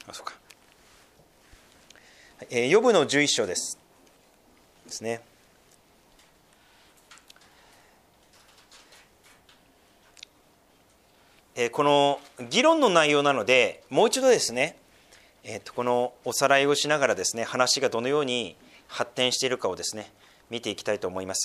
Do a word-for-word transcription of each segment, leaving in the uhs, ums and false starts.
あ、そうか。えー、ヨブのじゅういっ章ですですね。えー、この議論の内容なので、もう一度ですね、えー、とこのおさらいをしながらですね、話がどのように発展しているかをですね、見ていきたいと思います。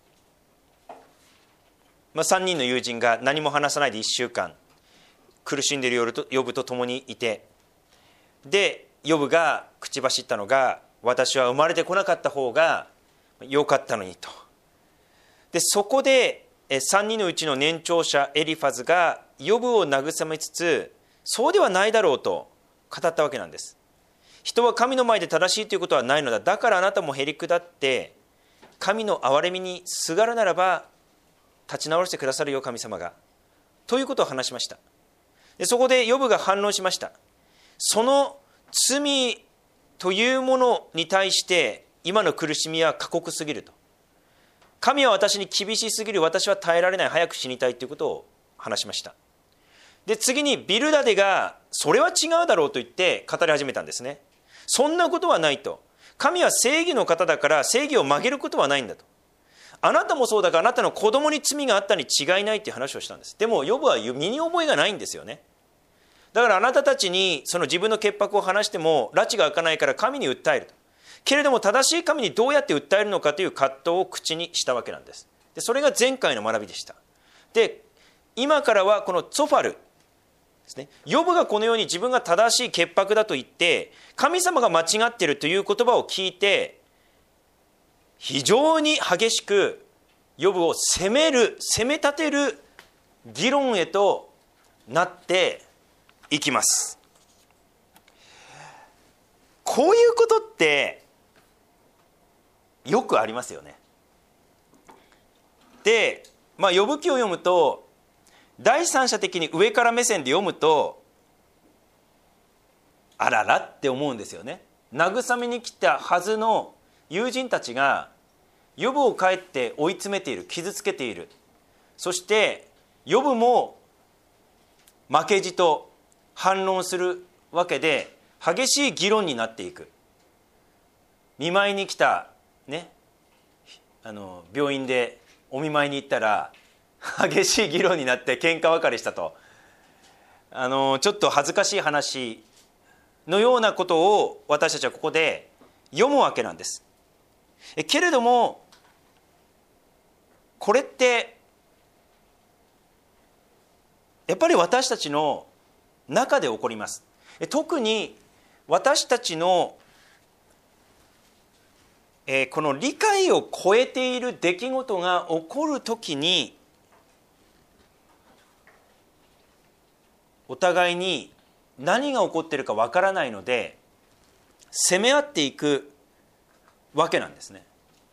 まあ、さんにんの友人が何も話さないでいっしゅうかん苦しんでいるヨブと共にいて、でヨブが口走ったのが、私は生まれてこなかった方が良かったのにと。でそこでさんにんのうちの年長者エリファズがヨブを慰めつつ、そうではないだろうと語ったわけなんです。人は神の前で正しいということはないのだ。だからあなたもへりくだって神の憐れみにすがるならば立ち直してくださるよ、神様が、ということを話しました。でそこでヨブが反論しました。その罪というものに対して今の苦しみは過酷すぎると。神は私に厳しすぎる、私は耐えられない、早く死にたいということを話しました。で次にビルダデがそれは違うだろうと言って語り始めたんですね。そんなことはないと。神は正義の方だから正義を曲げることはないんだと。あなたもそうだが、あなたの子供に罪があったに違いないという話をしたんです。でもヨブは身に覚えがないんですよね。だからあなたたちにその自分の潔白を話しても埒が明かないから神に訴えると。けれども正しい神にどうやって訴えるのかという葛藤を口にしたわけなんです。でそれが前回の学びでした。で今からはこのツォファルですね、ヨブがこのように自分が正しい潔白だと言って神様が間違っているという言葉を聞いて、非常に激しくヨブを責める、責め立てる議論へとなっていきます。こういうことってよくありますよね。で、まあ、ヨブ記を読むと第三者的に上から目線で読むと、あららって思うんですよね。慰めに来たはずの友人たちがヨブをかえって追い詰めている、傷つけている。そしてヨブも負けじと反論するわけで、激しい議論になっていく。見舞いに来たね、あの病院でお見舞いに行ったら激しい議論になって喧嘩別れしたと、あのちょっと恥ずかしい話のようなことを私たちはここで読むわけなんです。えけれどもこれってやっぱり私たちの中で起こります。特に私たちのえー、この理解を超えている出来事が起こるときに、お互いに何が起こっているかわからないので責め合っていくわけなんですね。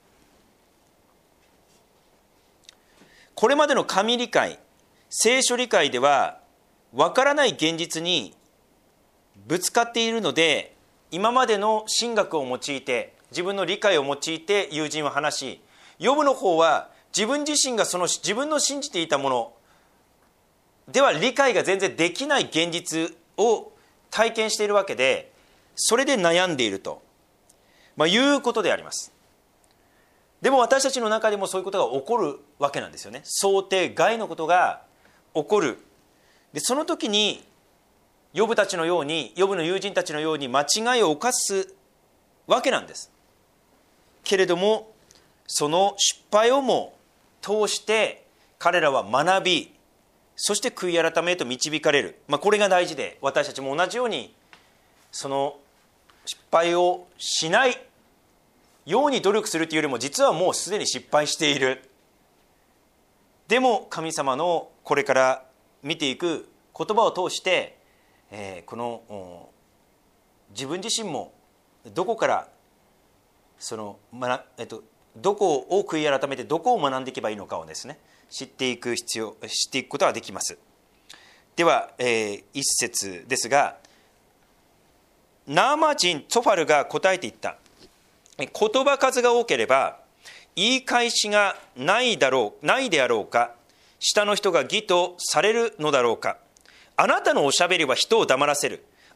これまでの神理解、聖書理解ではわからない現実にぶつかっているので、今までの神学を用いて、自分の理解を用いて友人は話し、ヨブの方は自分自身がその自分の信じていたものでは理解が全然できない現実を体験しているわけで、それで悩んでいると、まあ、いうことであります。でも私たちの中でもそういうことが起こるわけなんですよね。想定外のことが起こる。でその時にヨブたちのように、ヨブの友人たちのように間違いを犯すわけなんです。けれどもその失敗をも通して彼らは学び、そして悔い改めへと導かれる、まあ、これが大事で、私たちも同じようにその失敗をしないように努力するというよりも、実はもうすでに失敗している。でも神様のこれから見ていく言葉を通して、えー、この自分自身もどこからその、まえっと、どこを悔い改めてどこを学んでいけばいいのかをですね、知っていく必要知っていくことができます。では、えー、一節ですが、ナーマ人ツォファルが答えていった。言葉数が多ければ言い返しがないだろうないであろうか。下の人が義とされるのだろうか。あなたのおしゃべりは人を黙らせる。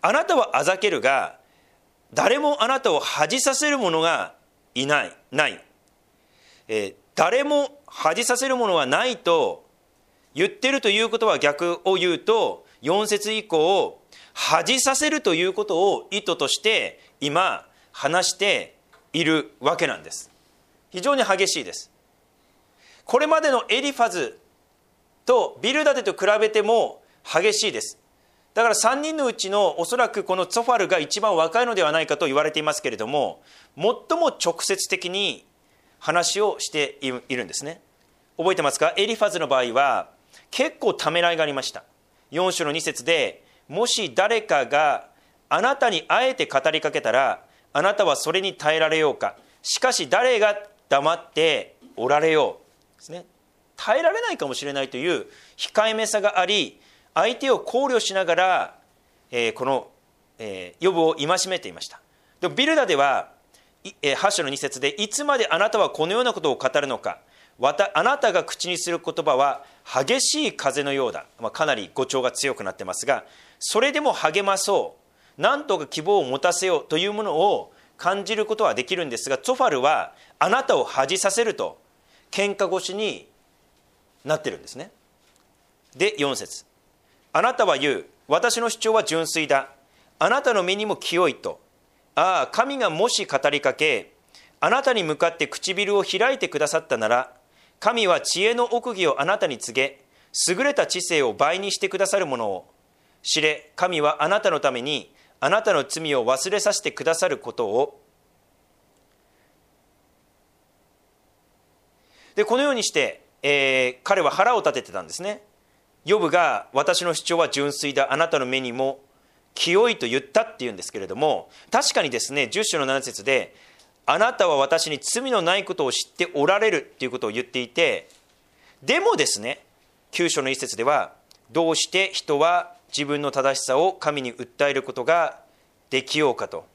あなたはあざけるが、誰もあなたを恥じさせる者がいない、ない。えー、誰も恥じさせる者がないと言ってるということは、逆を言うと、よん節以降、恥じさせるということを意図として今話しているわけなんです。非常に激しいです。これまでのエリファズとビルダデと比べても激しいです。だからさんにんのうちのおそらくこのツォファルが一番若いのではないかと言われていますけれども、最も直接的に話をしているんですね。覚えてますか？エリファズの場合は結構ためらいがありました。よん章のに節で、もし誰かがあなたにあえて語りかけたら、あなたはそれに耐えられようか。しかし誰が黙っておられようですね。耐えられないかもしれないという控えめさがあり、相手を考慮しながら、えー、この、えー、ヨブを戒めていました。でもビルダでは、えー、はち章のに節で、いつまであなたはこのようなことを語るのか。わたあなたが口にする言葉は激しい風のようだ、まあ、かなり語調が強くなってますが、それでも励まそう、なんとか希望を持たせようというものを感じることはできるんですが、ツォファルはあなたを恥じさせると喧嘩腰になってるんですね。でよん節、あなたは言う、私の主張は純粋だ、あなたの目にも清いと。ああ、神がもし語りかけ、あなたに向かって唇を開いてくださったなら、神は知恵の奥義をあなたに告げ、優れた知性を倍にしてくださるものを知れ。神はあなたのためにあなたの罪を忘れさせてくださることを。でこのようにして、えー、彼は腹を立ててたんですね。ヨブが私の主張は純粋だ、あなたの目にも清いと言ったっていうんですけれども、確かにですね、じゅっ章のなな節で、あなたは私に罪のないことを知っておられるっていうことを言っていて、でもですね、きゅう章のいち節では、どうして人は自分の正しさを神に訴えることができようかと。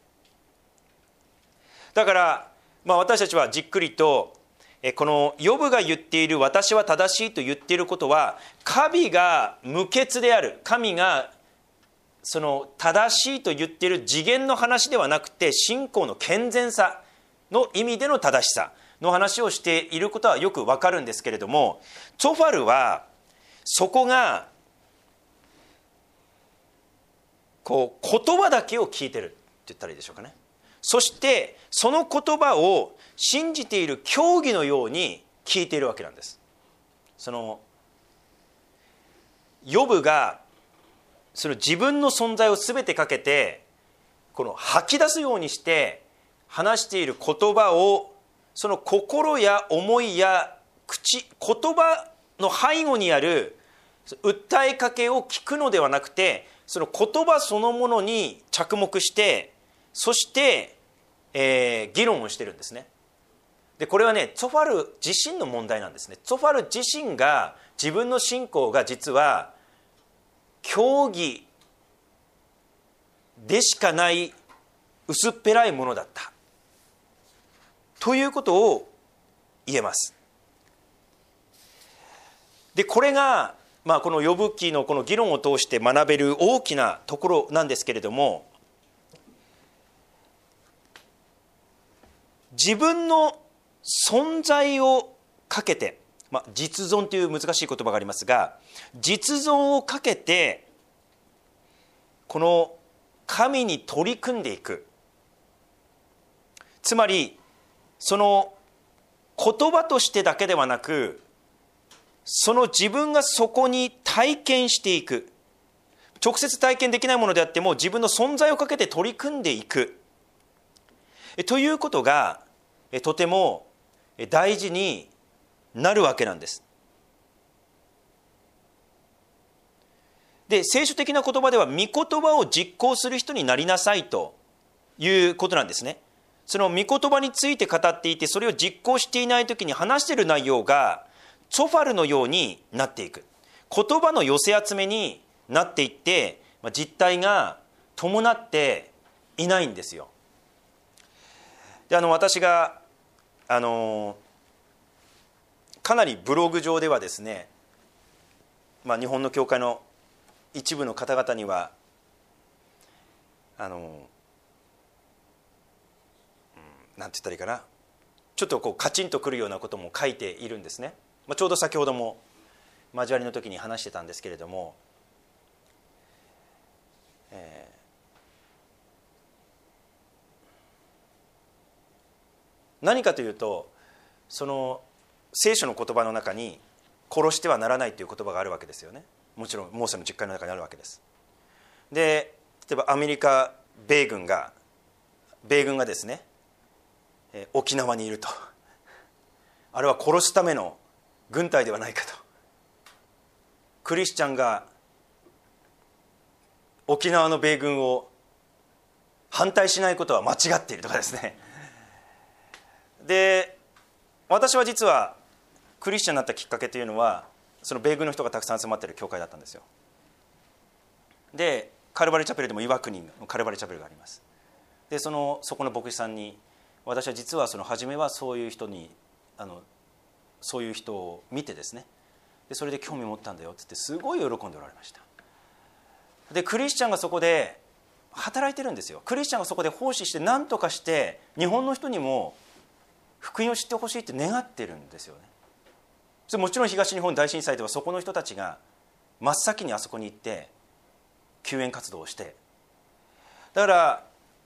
だから、まあ、私たちはじっくりとこのヨブが言っている私は正しいと言っていることは、神が無欠である、神がその正しいと言っている次元の話ではなくて、信仰の健全さの意味での正しさの話をしていることはよくわかるんですけれども、ツォファルはそこがこう言葉だけを聞いてるって言ったらいいでしょうかね。そしてその言葉を信じている教義のように聞いているわけなんです。そのヨブがその自分の存在を全てかけてこの吐き出すようにして話している言葉を、その心や思いや口、言葉の背後にある訴えかけを聞くのではなくて、その言葉そのものに着目して、そして、えー、議論をしてるんですね。でこれはね、ツォファル自身の問題なんですね。ツォファル自身が、自分の信仰が実は教義でしかない薄っぺらいものだったということを言えます。でこれが、まあ、このヨブ記のこの議論を通して学べる大きなところなんですけれども、自分の存在をかけて、まあ、実存という難しい言葉がありますが、実存をかけてこの神に取り組んでいく、つまりその言葉としてだけではなく、その自分がそこに体験していく、直接体験できないものであっても自分の存在をかけて取り組んでいくということがとても大事になるわけなんです。で聖書的な言葉では、御言葉を実行する人になりなさいということなんですね。その御言葉について語っていて、それを実行していないときに話している内容がツォファルのようになっていく、言葉の寄せ集めになっていって、実態が伴っていないんですよ。であの私があのかなりブログ上ではですね、まあ、日本の教会の一部の方々にはあの、うん、なんて言ったらいいかな、ちょっとこうカチンとくるようなことも書いているんですね。まあ、ちょうど先ほども交わりの時に話してたんですけれども、えー、何かというと、その聖書の言葉の中に殺してはならないという言葉があるわけですよね。もちろんモーセの十戒の中にあるわけです。で、例えばアメリカ米軍が米軍がですね、えー、沖縄にいると、あれは殺すための軍隊ではないかと、クリスチャンが沖縄の米軍を反対しないことは間違っているとかですね。で、私は実はクリスチャンになったきっかけというのは、その米軍の人がたくさん集まっている教会だったんですよ。で、カルバリーチャペルでも岩国のカルバリーチャペルがあります。で、そのそこの牧師さんに、私は実はその初めはそういう人にあのそういう人を見てですね、でそれで興味を持ったんだよって言って、すごい喜んでおられました。で、クリスチャンがそこで働いてるんですよ。クリスチャンがそこで奉仕して、何とかして日本の人にも福音を知ってほしいって願ってるんですよね。それもちろん東日本大震災ではそこの人たちが真っ先にあそこに行って救援活動をして、だから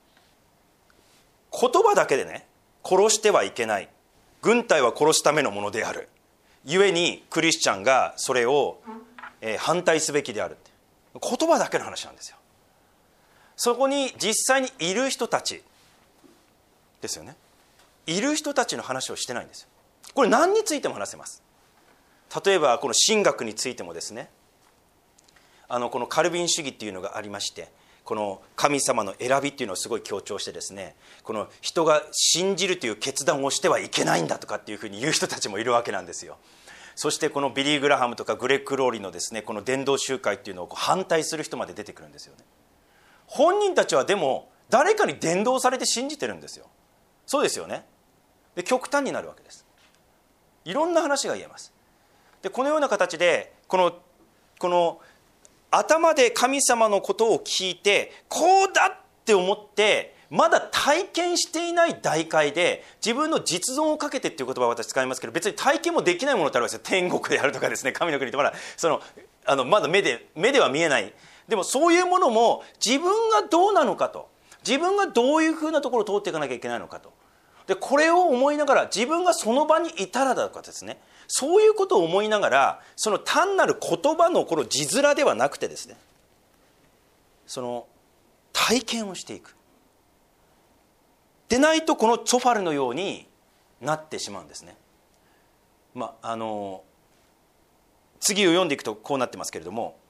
言葉だけでね、殺してはいけない、軍隊は殺すためのものである、ゆえにクリスチャンがそれを、えー、反対すべきであるって、言葉だけの話なんですよ。そこに実際にいる人たちですよね。いる人たちの話をしてないんですよ。これ何についても話せます。例えばこの神学についてもですね、あのこのカルビン主義っていうのがありまして、この神様の選びっていうのをすごい強調してですね、この人が信じるという決断をしてはいけないんだとかっていうふうに言う人たちもいるわけなんですよ。そしてこのビリー・グラハムとかグレッグ・ローリーのですね、この伝道集会っていうのを反対する人まで出てくるんですよね。本人たちはでも誰かに伝道されて信じてるんですよ。そうですよね。で、極端になるわけです。いろんな話が言えます。で、このような形でこのこの頭で神様のことを聞いて、こうだって思ってまだ体験していない段階で自分の実存をかけてっていう言葉を私使いますけど、別に体験もできないものってあるわけですよ。天国であるとかですね、神の国ってまだそのあのまだ目で目では見えない。でもそういうものも自分がどうなのかと、自分がどういうふうなところを通っていかなきゃいけないのかと、でこれを思いながら、自分がその場にいたらだとかですね、そういうことを思いながら、その単なる言葉のこの字面ではなくてですね、その体験をしていくでないと、このチョファルのようになってしまうんですね。まああの次を読んでいくとこうなってますけれども、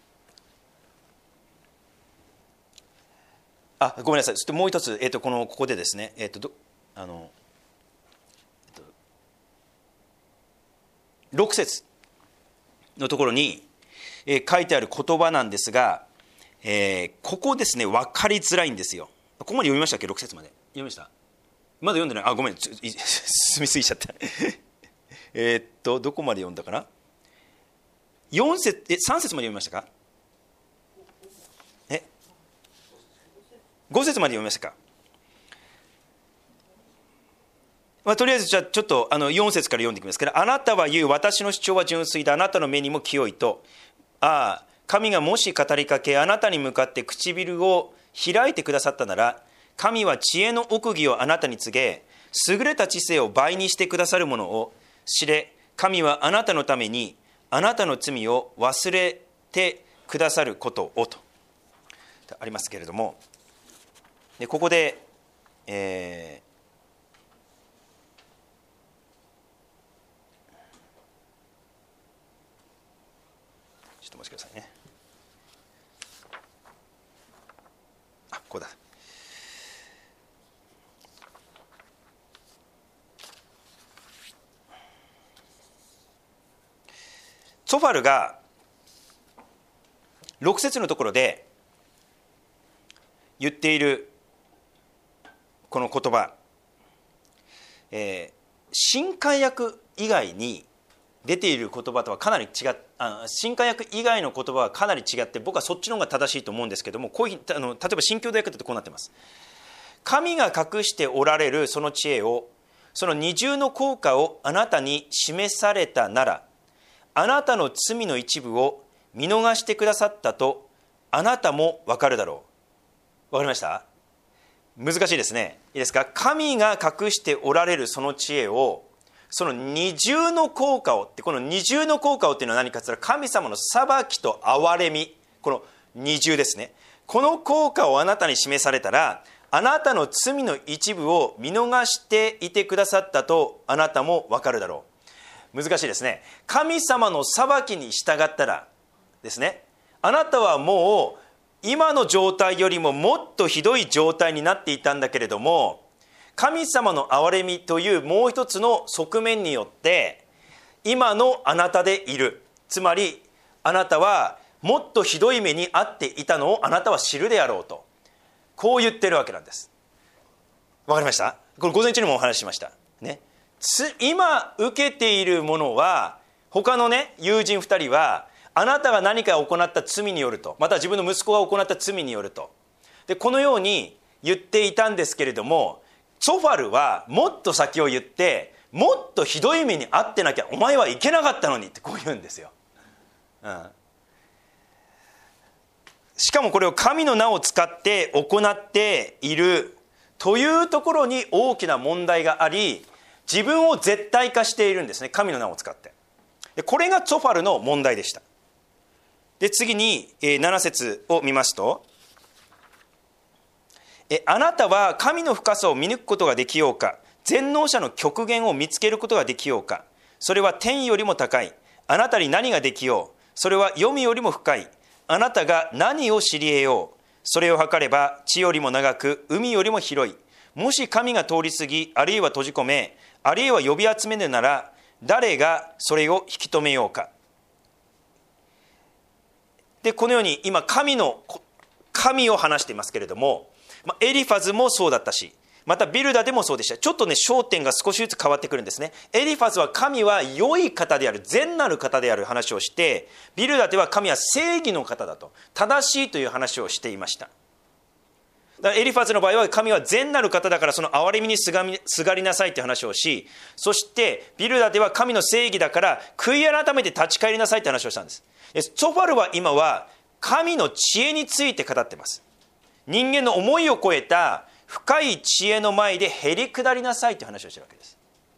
あ、ごめんなさい。そしてもう一つ、えー、とこのここでですね、えー、とどあの、えー、とろく節のところに、えー、書いてある言葉なんですが、えー、ここですね、分かりづらいんですよ。ここまで読みましたっけ？ろく節まで読みました？まだ読んでない。あ、ごめん、ちょ進みすぎちゃったえっとどこまで読んだかな。よん節、えさん節まで読みましたか？えご節まで読みましたか？まあ、とりあえずじゃあちょっとあのよん節から読んでいきますけど、あなたは言う、私の主張は純粋だ、あなたの目にも清いと。ああ、神がもし語りかけ、あなたに向かって唇を開いてくださったなら、神は知恵の奥義をあなたに告げ、優れた知性を倍にしてくださるものを知れ。神はあなたのためにあなたの罪を忘れてくださることをとありますけれども、でここで、えー、ちょっとお待ちくださいね。あ、ここだ。チョファルがろく節のところで言っているこの言葉、えー、新海訳以外に出ている言葉とはかなり違っあ新化訳以外の言葉はかなり違って、僕はそっちの方が正しいと思うんですけども、こういうあの例えば新共同訳だとこうなってます。神が隠しておられるその知恵を、その二重の効果をあなたに示されたなら、あなたの罪の一部を見逃してくださったとあなたも分かるだろう。分かりました？難しいですね。いいですか？神が隠しておられるその知恵を、その二重の効果をって、この二重の効果をっていうのは何かというと、神様の裁きと憐れみ、この二重ですね。この効果をあなたに示されたら、あなたの罪の一部を見逃していてくださったとあなたも分かるだろう。難しいですね。神様の裁きに従ったらですね、あなたはもう今の状態よりももっとひどい状態になっていたんだけれども、神様の憐れみというもう一つの側面によって今のあなたでいる。つまりあなたはもっとひどい目に遭っていたのをあなたは知るであろうと、こう言ってるわけなんです。わかりました？これ午前中にもお話ししました、ね、つ今受けているものは、他のね友人ふたりはあなたが何か行った罪によると、また自分の息子が行った罪によると、でこのように言っていたんですけれども、ソファルはもっと先を言って、もっとひどい目に遭ってなきゃお前はいけなかったのにってこう言うんですよ、うん、しかもこれを神の名を使って行っているというところに大きな問題があり、自分を絶対化しているんですね、神の名を使って。でこれがソファルの問題でした。で次になな節を見ますと、えあなたは神の深さを見抜くことができようか、全能者の極限を見つけることができようか。それは天よりも高い。あなたに何ができよう。それは黄泉よりも深い。あなたが何を知り得よう。それを測れば地よりも長く、海よりも広い。もし神が通り過ぎ、あるいは閉じ込め、あるいは呼び集めるなら、誰がそれを引き止めようか。でこのように今神の神を話していますけれども、エリファズもそうだったし、またビルダでもそうでした。ちょっとね焦点が少しずつ変わってくるんですね。エリファズは神は良い方である、善なる方である話をして、ビルダでは神は正義の方だと、正しいという話をしていました。だからエリファズの場合は神は善なる方だから、その憐れみにすがみすがりなさいという話をし、そしてビルダでは神の正義だから悔い改めて立ち返りなさいという話をしたんです。ソファルは今は神の知恵について語っています。人間の思いを超えた深い知恵の前でへり下りなさいという話をしているわけです。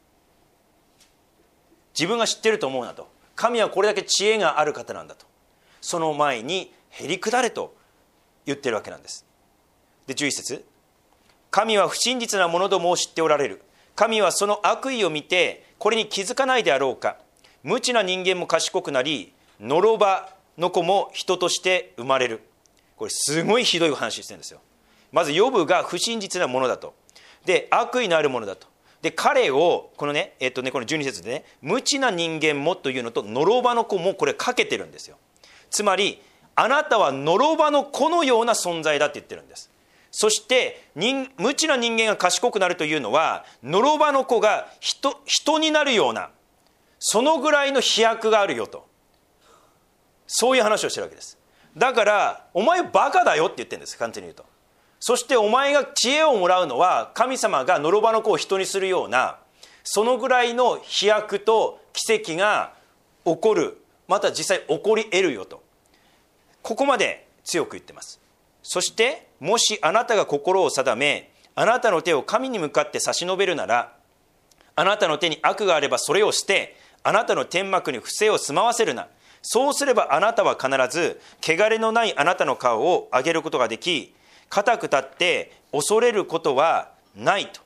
自分が知っていると思うなと、神はこれだけ知恵がある方なんだと、その前にへり下れと言っているわけなんです。でじゅういち節、神は不真実な者どもを知っておられる。神はその悪意を見てこれに気づかないであろうか。無知な人間も賢くなり、のろばの子も人として生まれる。これすごいひどい話してるんですよ。まずヨブが不真実なものだと、で悪意のあるものだと、で彼をこのね、えっとねこのじゅうに節でね、無知な人間もというのと、のろばの子もこれかけてるんですよ。つまりあなたはのろばの子のような存在だって言ってるんです。そして人無知な人間が賢くなるというのは、のろばの子が 人, 人になるような、そのぐらいの飛躍があるよと、そういう話をしてるわけです。だからお前バカだよって言ってるんです、簡単に言うと。そしてお前が知恵をもらうのは、神様がのろばの子を人にするような、そのぐらいの飛躍と奇跡が起こる、また実際起こり得るよと、ここまで強く言ってます。そしてもしあなたが心を定め、あなたの手を神に向かって差し伸べるなら、あなたの手に悪があればそれを捨て、あなたの天幕に不正を住まわせるな。そうすればあなたは必ず汚れのないあなたの顔を上げることができ、固く立って恐れることはないと。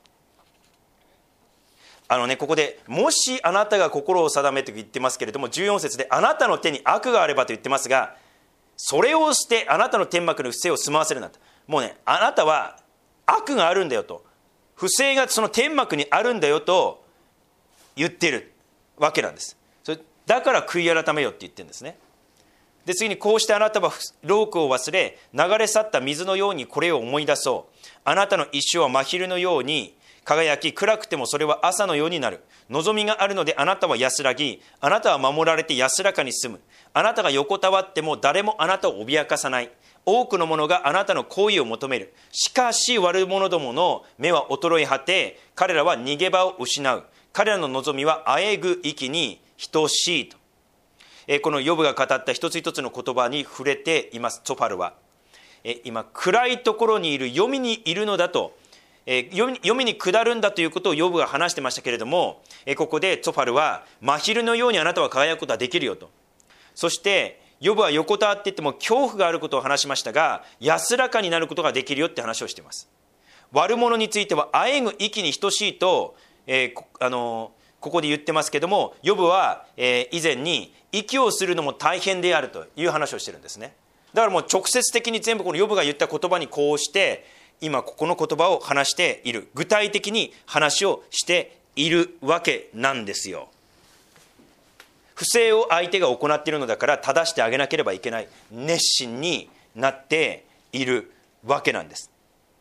あのね、ここでもしあなたが心を定めと言ってますけれども、じゅうよん節であなたの手に悪があればと言ってますが、それを捨てあなたの天幕の不正を住まわせるなと。もうね、あなたは悪があるんだよと、不正がその天幕にあるんだよと言ってるわけなんです。それだから悔い改めよって言ってるんですね。で次に、こうしてあなたは労苦を忘れ、流れ去った水のようにこれを思い出そう。あなたの一生は真昼のように輝き、暗くてもそれは朝のようになる。望みがあるのであなたは安らぎ、あなたは守られて安らかに住む。あなたが横たわっても誰もあなたを脅かさない。多くの者があなたの行為を求める。しかし悪者どもの目は衰え果て、彼らは逃げ場を失う。彼らの望みはあえぐ息に等しいと。えこのヨブが語った一つ一つの言葉に触れています。ツォファルはえ今暗いところにいる、黄泉にいるのだと、え黄泉黄泉に下るんだということをヨブが話してましたけれども、えここでツォファルは真昼のようにあなたは輝くことはできるよと。そしてヨブは横たわっていっても恐怖があることを話しましたが、安らかになることができるよって話をしています。悪者についてはあえぐ息に等しいと、えー、こ, あのー、ここで言ってますけども、ヨブは、えー、以前に息をするのも大変であるという話をしてるんですね。だからもう直接的に全部このヨブが言った言葉にこうして今ここの言葉を話している、具体的に話をしているわけなんですよ。不正を相手が行っているのだから正してあげなければいけない、熱心になっているわけなんです。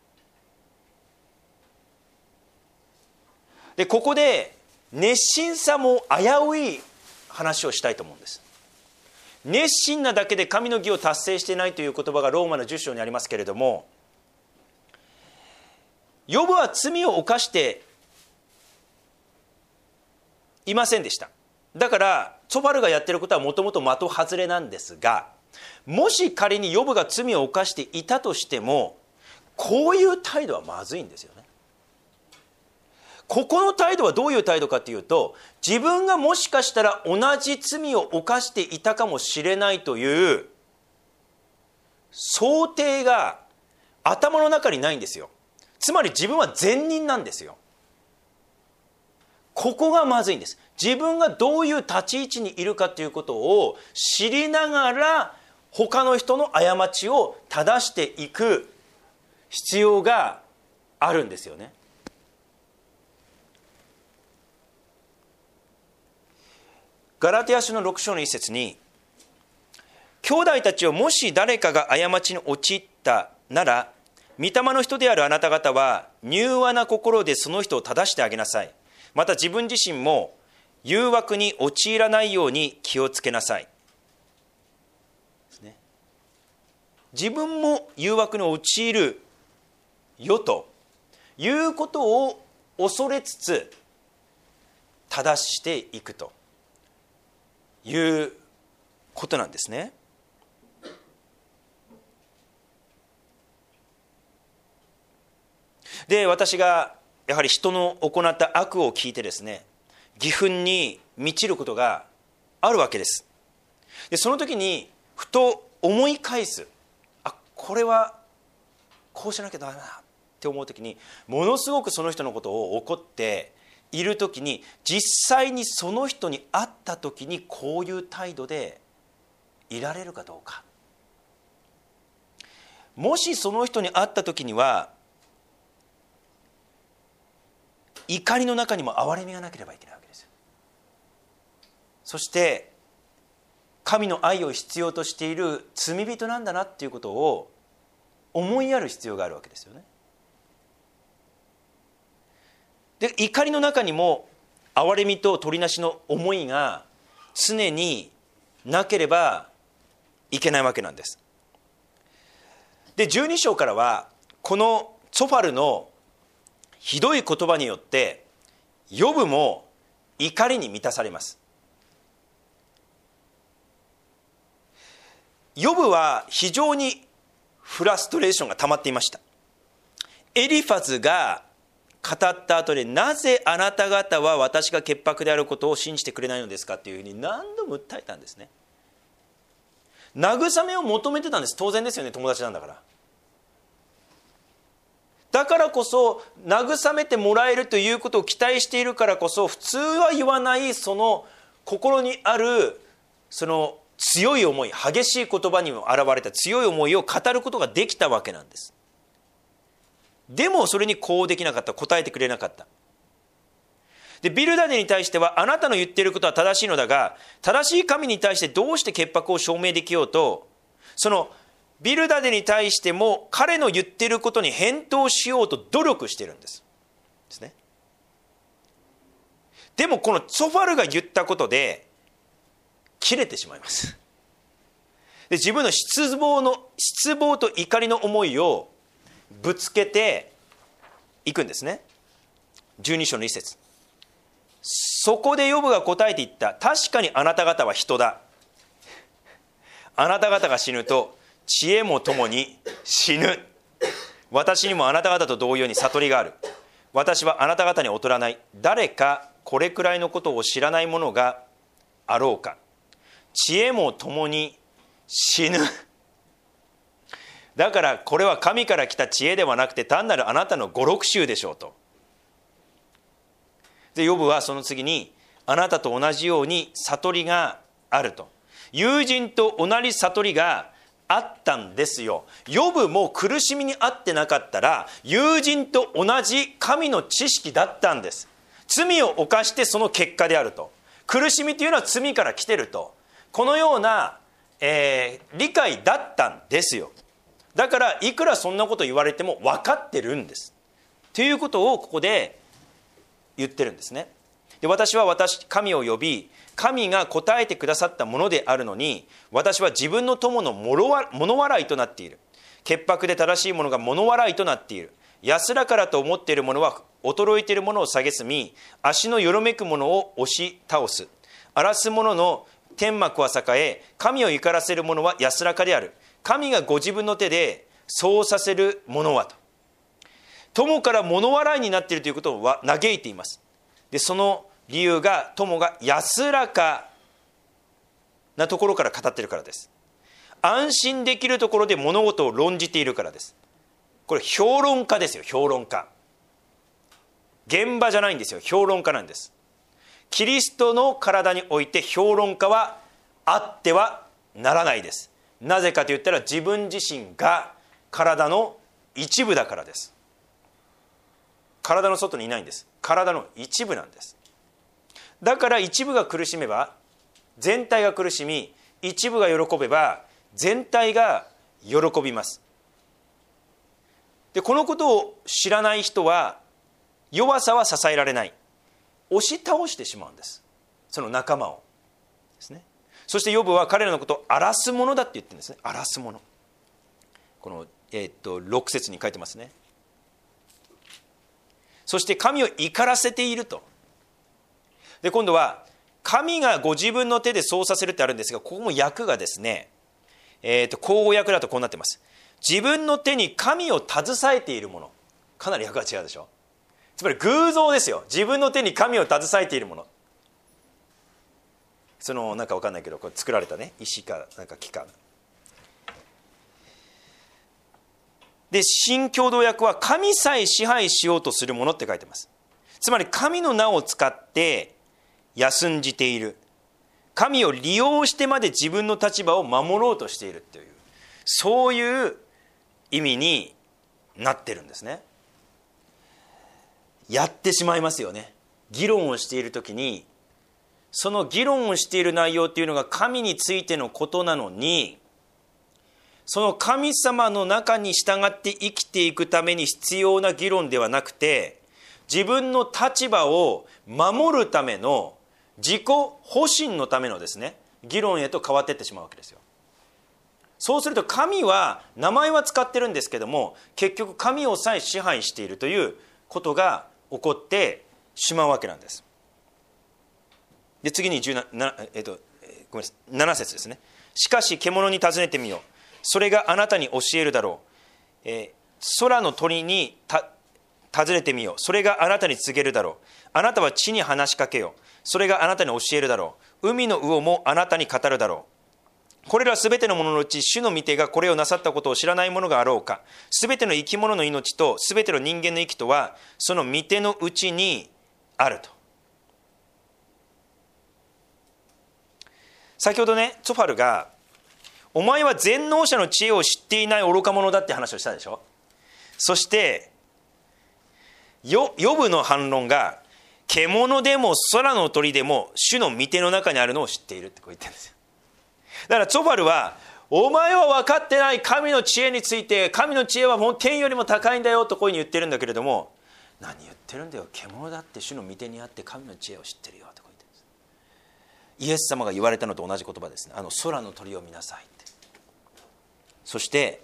でここで熱心さも危うい話をしたいと思うんです。熱心なだけで神の義を達成していないという言葉がローマのじゅっ章にありますけれども、ヨブは罪を犯していませんでした。だからツォファルがやっていることはもともと的外れなんですが、もし仮にヨブが罪を犯していたとしても、こういう態度はまずいんですよね。ここの態度はどういう態度かというと、自分がもしかしたら同じ罪を犯していたかもしれないという想定が頭の中にないんですよ。つまり自分は善人なんですよ。ここがまずいんです。自分がどういう立ち位置にいるかということを知りながら他の人の過ちを正していく必要があるんですよね。ガラテヤ書のろく章の一節に、兄弟たちをもし誰かが過ちに陥ったなら、御霊の人であるあなた方は柔和な心でその人を正してあげなさい。また自分自身も誘惑に陥らないように気をつけなさいですね。自分も誘惑に陥るよということを恐れつつ正していくということなんですね。で、私がやはり人の行った悪を聞いてですね、義憤に満ちることがあるわけです。で、その時にふと思い返す、あ、これはこうしなきゃダメだって思う時に、ものすごくその人のことを怒っている時に、実際にその人に会った時にこういう態度でいられるかどうか。もしその人に会った時には怒りの中にも憐れみがなければいけないわけですよ。そして神の愛を必要としている罪人なんだなっていうことを思いやる必要があるわけですよね。で、怒りの中にも憐れみと取りなしの思いが常になければいけないわけなんです。で、じゅうに章からはこのツォファルのひどい言葉によってヨブも怒りに満たされます。ヨブは非常にフラストレーションが溜まっていました。エリファズが語った後で、なぜあなた方は私が潔白であることを信じてくれないのですかというふうに何度も訴えたんですね。慰めを求めてたんです。当然ですよね、友達なんだから。だからこそ慰めてもらえるということを期待しているからこそ、普通は言わないその心にあるその強い思い、激しい言葉にも現れた強い思いを語ることができたわけなんです。でもそれにこうできなかった、答えてくれなかった。で、ビルダデに対しては、あなたの言っていることは正しいのだが、正しい神に対してどうして潔白を証明できようと、そのビルダデに対しても彼の言っていることに返答しようと努力しているんです。 ですね。でもこのツォファルが言ったことで切れてしまいます。で自分の失望の失望と怒りの思いをぶつけていくんですね。じゅうに章の一節。そこでヨブが答えていった。確かにあなた方は人だ。あなた方が死ぬと知恵も共に死ぬ。私にもあなた方と同様に悟りがある。私はあなた方に劣らない。誰かこれくらいのことを知らない者があろうか。知恵も共に死ぬ。だからこれは神から来た知恵ではなくて単なるあなたの語録集でしょうと。でヨブはその次にあなたと同じように悟りがあると。友人と同じ悟りがあったんですよ。ヨブも苦しみにあってなかったら友人と同じ神の知識だったんです。罪を犯してその結果であると。苦しみというのは罪から来てると。このような、えー、理解だったんですよ。だからいくらそんなこと言われても分かってるんですということをここで言ってるんですね。で私は私神を呼び神が答えてくださったものであるのに私は自分の友の物笑いとなっている。潔白で正しいものが物笑いとなっている。安らかだと思っているものは衰えているものを蔑み足のよろめくものを押し倒す。荒らす者の天幕は栄え神を怒らせる者は安らかである。神がご自分の手でそうさせる者はと。友から物笑いになっているということを嘆いています。でその理由が友が安らかなところから語っているからです。安心できるところで物事を論じているからです。これ評論家ですよ。評論家。現場じゃないんですよ。評論家なんです。キリストの体において評論家はあってはならないです。なぜかと言ったら自分自身が体の一部だからです。体の外にいないんです。体の一部なんです。だから一部が苦しめば全体が苦しみ、一部が喜べば全体が喜びます。でこのことを知らない人は弱さは支えられない。押し倒してしまうんです。その仲間をですね。そしてヨブは彼らのことを荒らす者だって言ってるんですね。荒らす者。この、えー、っとろく節に書いてますね。そして神を怒らせていると。で今度は神がご自分の手でそうさせるってあるんですが、ここも訳がですね、えー、と口語訳だとこうなってます。自分の手に神を携えているもの。かなり訳が違うでしょ。つまり偶像ですよ。自分の手に神を携えているもの。そのなんか分かんないけどこれ作られたね石かなんか木か。で新共同訳は神さえ支配しようとするものって書いてます。つまり神の名を使って休んじている。神を利用してまで自分の立場を守ろうとしているという、そういう意味になってるんですね。やってしまいますよね。議論をしているときにその議論をしている内容っていうのが神についてのことなのに、その神様の中に従って生きていくために必要な議論ではなくて、自分の立場を守るための自己保身のためのですね議論へと変わっていってしまうわけですよ。そうすると神は名前は使ってるんですけども、結局神をさえ支配しているということが起こってしまうわけなんです。で次にじゅうなな、えっと、ごめんなさい、なな節ですね。しかし獣に尋ねてみよう、それがあなたに教えるだろう。えー、空の鳥にた尋ねてみよう、それがあなたに告げるだろう。あなたは地に話しかけよう、それがあなたに教えるだろう。海の魚もあなたに語るだろう。これらすべてのもののうち主の御手がこれをなさったことを知らないものがあろうか。すべての生き物の命とすべての人間の息とはその御手のうちにあると。先ほどねツォファルがお前は全能者の知恵を知っていない愚か者だって話をしたでしょ。そしてヨブの反論が獣でも空の鳥でも主の御手の中にあるのを知っているってこう言ってるんですよ。だからツォファルはお前は分かってない神の知恵について、神の知恵はもう天よりも高いんだよとこういうふうに言ってるんだけれども、何言ってってるんだよ。獣だって主の御手にあって神の知恵を知ってるよってこう言ってるんです。イエス様が言われたのと同じ言葉ですね。あの空の鳥を見なさいって。そして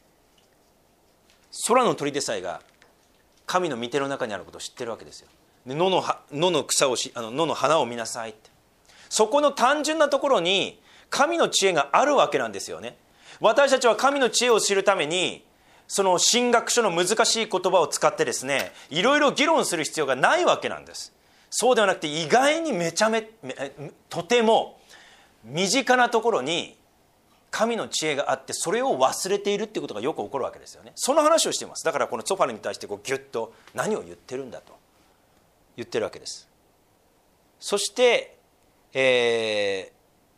空の鳥でさえが神の御手の中にあることを知ってるわけですよ。で 野, の野の草をしあの野の花を見なさいって。そこの単純なところに神の知恵があるわけなんですよね。私たちは神の知恵を知るためにその神学書の難しい言葉を使ってですね、いろいろ議論する必要がないわけなんです。そうではなくて、意外にめちゃめとても身近なところに神の知恵があって、それを忘れているっていうことがよく起こるわけですよね。その話をしています。だからこのツォファルに対してこうギュッと何を言ってるんだと言ってるわけです。そして、えー、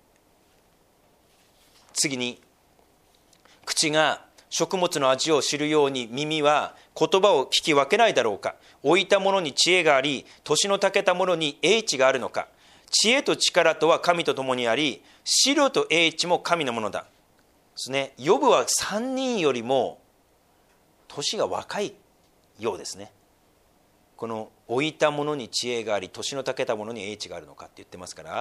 次に、口が食物の味を知るように耳は言葉を聞き分けないだろうか。老いた者に知恵があり、年のたけた者に英知があるのか。知恵と力とは神と共にあり、思慮と英知も神のものだ。ですね。ヨブはさんにんよりも年が若いようですね。この老いた者に知恵があり、年のたけた者に英知があるのかって言ってますから。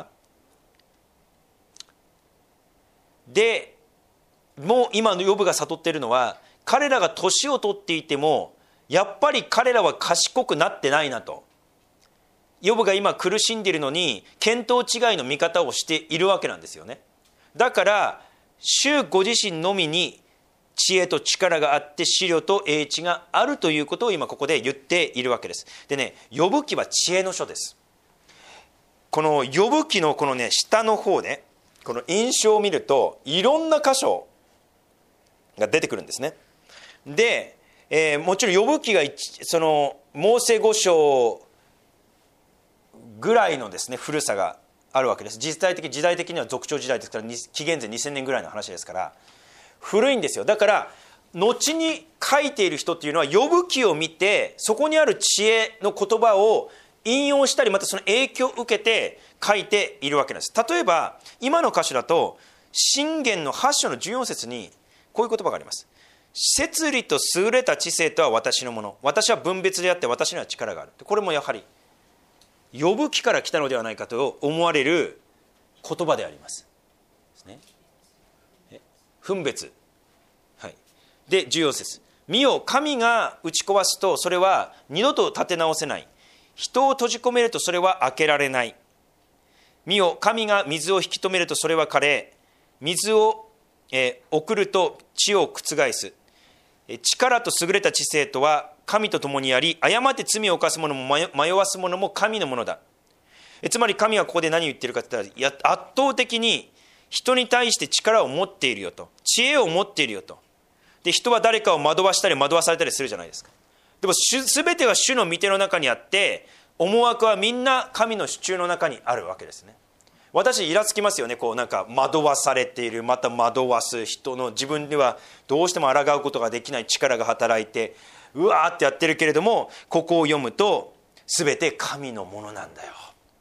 で、もう今のヨブが悟っているのは、彼らが年を取っていてもやっぱり彼らは賢くなってないなと。ヨブが今苦しんでいるのに見当違いの見方をしているわけなんですよね。だから主ご自身のみに知恵と力があって、思慮と英知があるということを今ここで言っているわけです。でね、ヨブ記は知恵の書です。このヨブ記のこのね下の方で、この印象を見るといろんな箇所が出てくるんですね。で、えー、もちろんヨブ記がそのモーセ五章ぐらいのですね古さがあるわけです。実際的時代的には族長時代ですから、紀元前にせんねんぐらいの話ですから古いんですよ。だから後に書いている人っていうのはヨブ記を見て、そこにある知恵の言葉を引用したり、またその影響を受けて書いているわけなんです。例えば今の箇所だと箴言のはち章のじゅうよん節にこういう言葉があります。摂理と優れた知性とは私のもの。私は分別であって私には力がある。これもやはりヨブ記から来たのではないかと思われる言葉であります。ですね。分別。はい。で、じゅうよん節。見よ、神が打ち壊すとそれは二度と立て直せない。人を閉じ込めるとそれは開けられない。見よ、神が水を引き止めるとそれは枯れ、水をえー、送ると地を覆す。力と優れた知性とは神と共にあり、誤って罪を犯す者も迷わす者も神のものだ。えつまり神はここで何を言っているかというと、圧倒的に人に対して力を持っているよと、知恵を持っているよと。で、人は誰かを惑わしたり惑わされたりするじゃないですか。でも全ては主の御手の中にあって、思惑はみんな神の手中の中にあるわけですね。私イラつきますよね。こうなんか惑わされている、また惑わす人の、自分ではどうしても抗うことができない力が働いてうわーってやってるけれども、ここを読むと全て神のものなんだよ。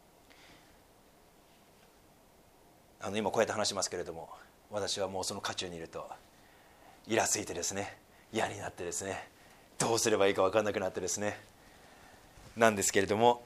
あの今こうやって話しますけれども、私はもうその渦中にいるとイラついてですね、嫌になってですね、どうすればいいか分からなくなってですね、なんですけれども、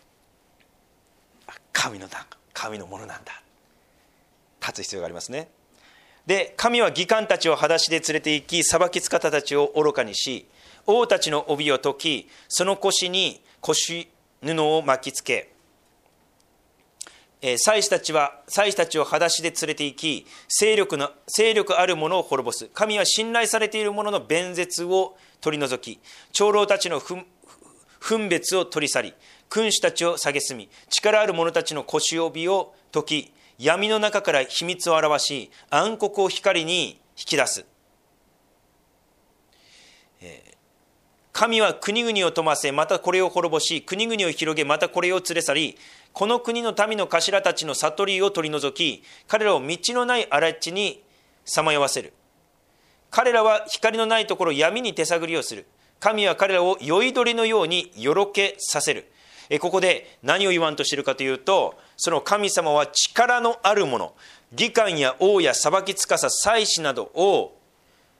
神の中神のものなんだ、立つ必要がありますね。で、神は義官たちを裸足で連れて行き、裁き司たちを愚かにし、王たちの帯を解き、その腰に腰布を巻きつけ、えー、祭司たちは祭司たちを裸足で連れて行き、勢力の勢力ある者を滅ぼす。神は信頼されている者の弁舌を取り除き、長老たちの分別を取り去り、君主たちを蔑み、力ある者たちの腰帯を解き、闇の中から秘密を表し、暗黒を光に引き出す。神は国々を富ませ、またこれを滅ぼし、国々を広げ、またこれを連れ去り、この国の民の頭たちの悟りを取り除き、彼らを道のない荒地にさまよわせる。彼らは光のないところ、闇に手探りをする。神は彼らを酔いどれのようによろけさせる。ここで何を言わんとしているかというと、その神様は力のあるもの、議官や王や裁き司、祭司などを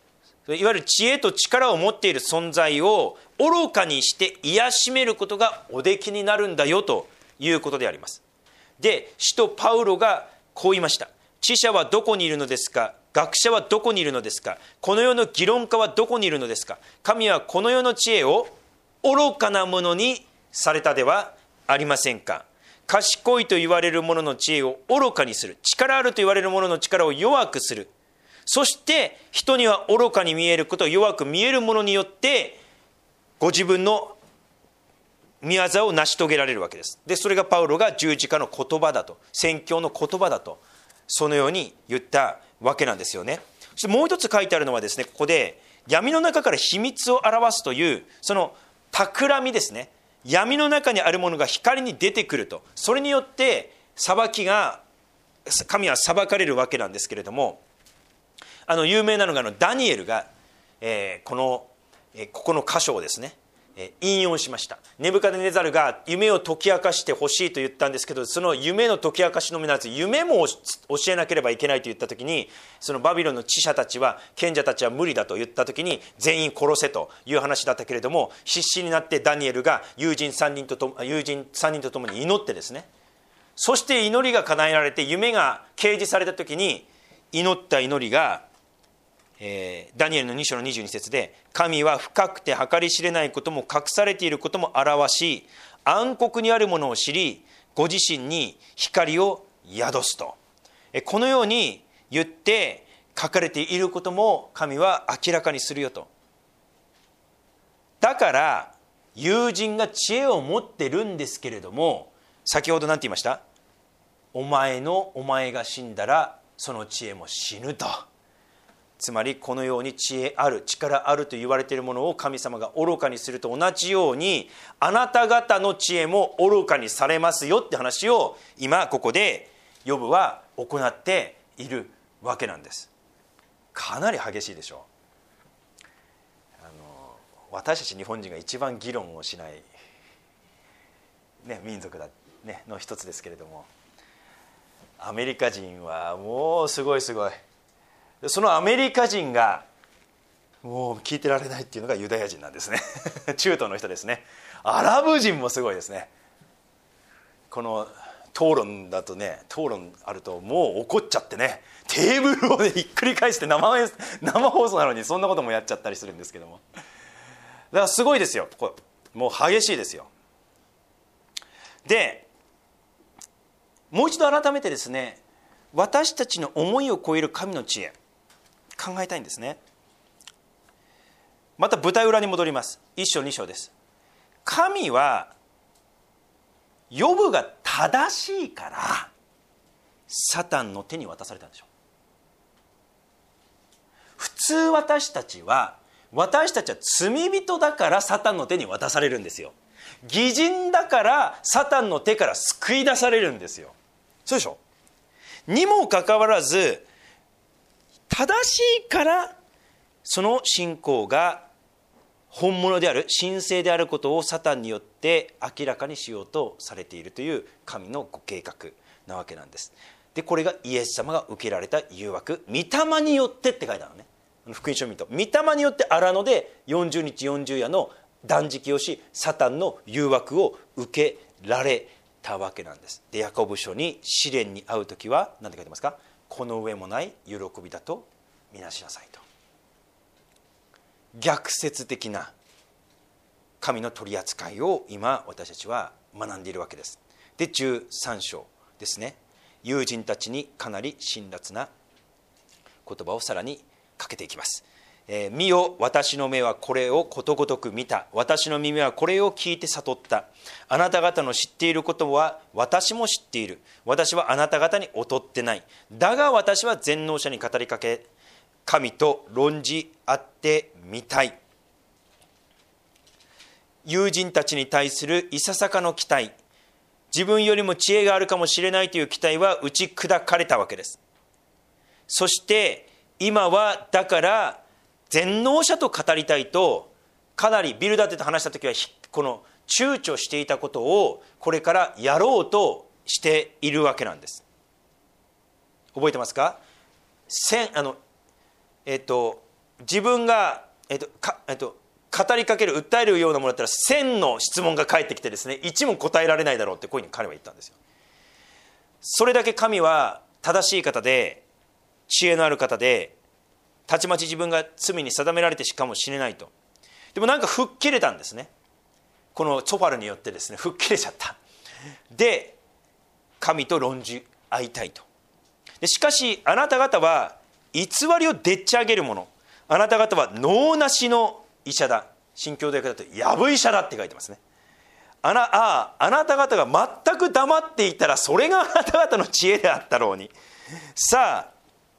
いわゆる知恵と力を持っている存在を愚かにして癒しめることがおできになるんだよということであります。で、使徒パウロがこう言いました。知者はどこにいるのですか？学者はどこにいるのですか？この世の議論家はどこにいるのですか？神はこの世の知恵を愚かなものにされたではありませんか？賢いと言われる者の知恵を愚かにする。力あると言われる者の力を弱くする。そして人には愚かに見えること、弱く見えるものによってご自分の御業を成し遂げられるわけです。で、それがパウロが十字架の言葉だと、宣教の言葉だと、そのように言ったわけなんですよね。そしてもう一つ書いてあるのはですね、ここで闇の中から秘密を表すというその企みですね。闇の中にあるものが光に出てくると、それによって裁きが、神は裁かれるわけなんですけれども、あの有名なのがあのダニエルが、えー、この、えー、ここの箇所をですね、えー、引用しました。ネブカデネザルが夢を解き明かしてほしいと言ったんですけど、その夢の解き明かしのみならず夢も教えなければいけないと言った時に、そのバビロンの知者たちは、賢者たちは無理だと言った時に全員殺せという話だったけれども、必死になってダニエルが友人さんにんとと友人さんにんと共に祈ってですね、そして祈りが叶えられて夢が掲示された時に、祈った祈りがえー、ダニエルのに章のにじゅうに節で、神は深くて計り知れないことも隠されていることも表し、暗黒にあるものを知り、ご自身に光を宿すと、えー、このように言って書かれていることも神は明らかにするよと。だから友人が知恵を持ってるんですけれども、先ほど何て言いました？お前のお前が死んだらその知恵も死ぬと。つまりこのように知恵ある、力あると言われているものを神様が愚かにすると同じように、あなた方の知恵も愚かにされますよって話を今ここでヨブは行っているわけなんです。かなり激しいでしょう。あの私たち日本人が一番議論をしない、ね、民族だ、ね、の一つですけれども、アメリカ人はもうすごいすごい。そのアメリカ人がもう聞いてられないっていうのがユダヤ人なんですね中東の人ですね。アラブ人もすごいですね。この討論だとね、討論あるともう怒っちゃってね、テーブルをねひっくり返して 生, 生放送なのにそんなこともやっちゃったりするんですけども、だからすごいですよ。これもう激しいですよ。でもう一度改めてですね、私たちの思いを超える神の知恵考えたいんですね。また舞台裏に戻ります。一章二章です。神はヨブが正しいからサタンの手に渡されたんでしょう。普通私たちは私たちは罪人だからサタンの手に渡されるんですよ。義人だからサタンの手から救い出されるんですよ。そうでしょ。にもかかわらず正しいからその信仰が本物である、神聖であることをサタンによって明らかにしようとされているという神のご計画なわけなんです。でこれがイエス様が受けられた誘惑、御霊によってって書いてあるのね。福音書を見ると御霊によって荒野でよんじゅうにちよんじゅう夜の断食をし、サタンの誘惑を受けられたわけなんです。でヤコブ書に試練に遭うときは何て書いてますか？この上もない喜びだとみなしなさいと。逆説的な神の取り扱いを今私たちは学んでいるわけです。でじゅうさん章ですね、友人たちにかなり辛辣な言葉をさらにかけていきます。えー、見よ私の目はこれをことごとく見た、私の耳はこれを聞いて悟った。あなた方の知っていることは私も知っている。私はあなた方に劣ってない。だが私は全能者に語りかけ、神と論じ合ってみたい。友人たちに対するいささかの期待、自分よりも知恵があるかもしれないという期待は打ち砕かれたわけです。そして今はだから全能者と語りたいと、かなりビルダーテと話したときはこの躊躇していたことをこれからやろうとしているわけなんです。覚えてますか？せんあのえっと自分が、えっとかえっと、語りかける訴えるようなものだったらせんの質問が返ってきてですね、いち問答えられないだろうってこういうふうに彼は言ったんですよ。それだけ神は正しい方で知恵のある方で、たちまち自分が罪に定められてしかもしれないと。でもなんか吹っ切れたんですね、このツォファルによってですね、吹っ切れちゃった。で神と論じ合いたいと。でしかしあなた方は偽りをでっち上げる者、あなた方は能なしの医者だ。新共同訳だとやぶ医者だって書いてますね。あな、ああ、あなた方が全く黙っていたらそれがあなた方の知恵であったろうに。さあ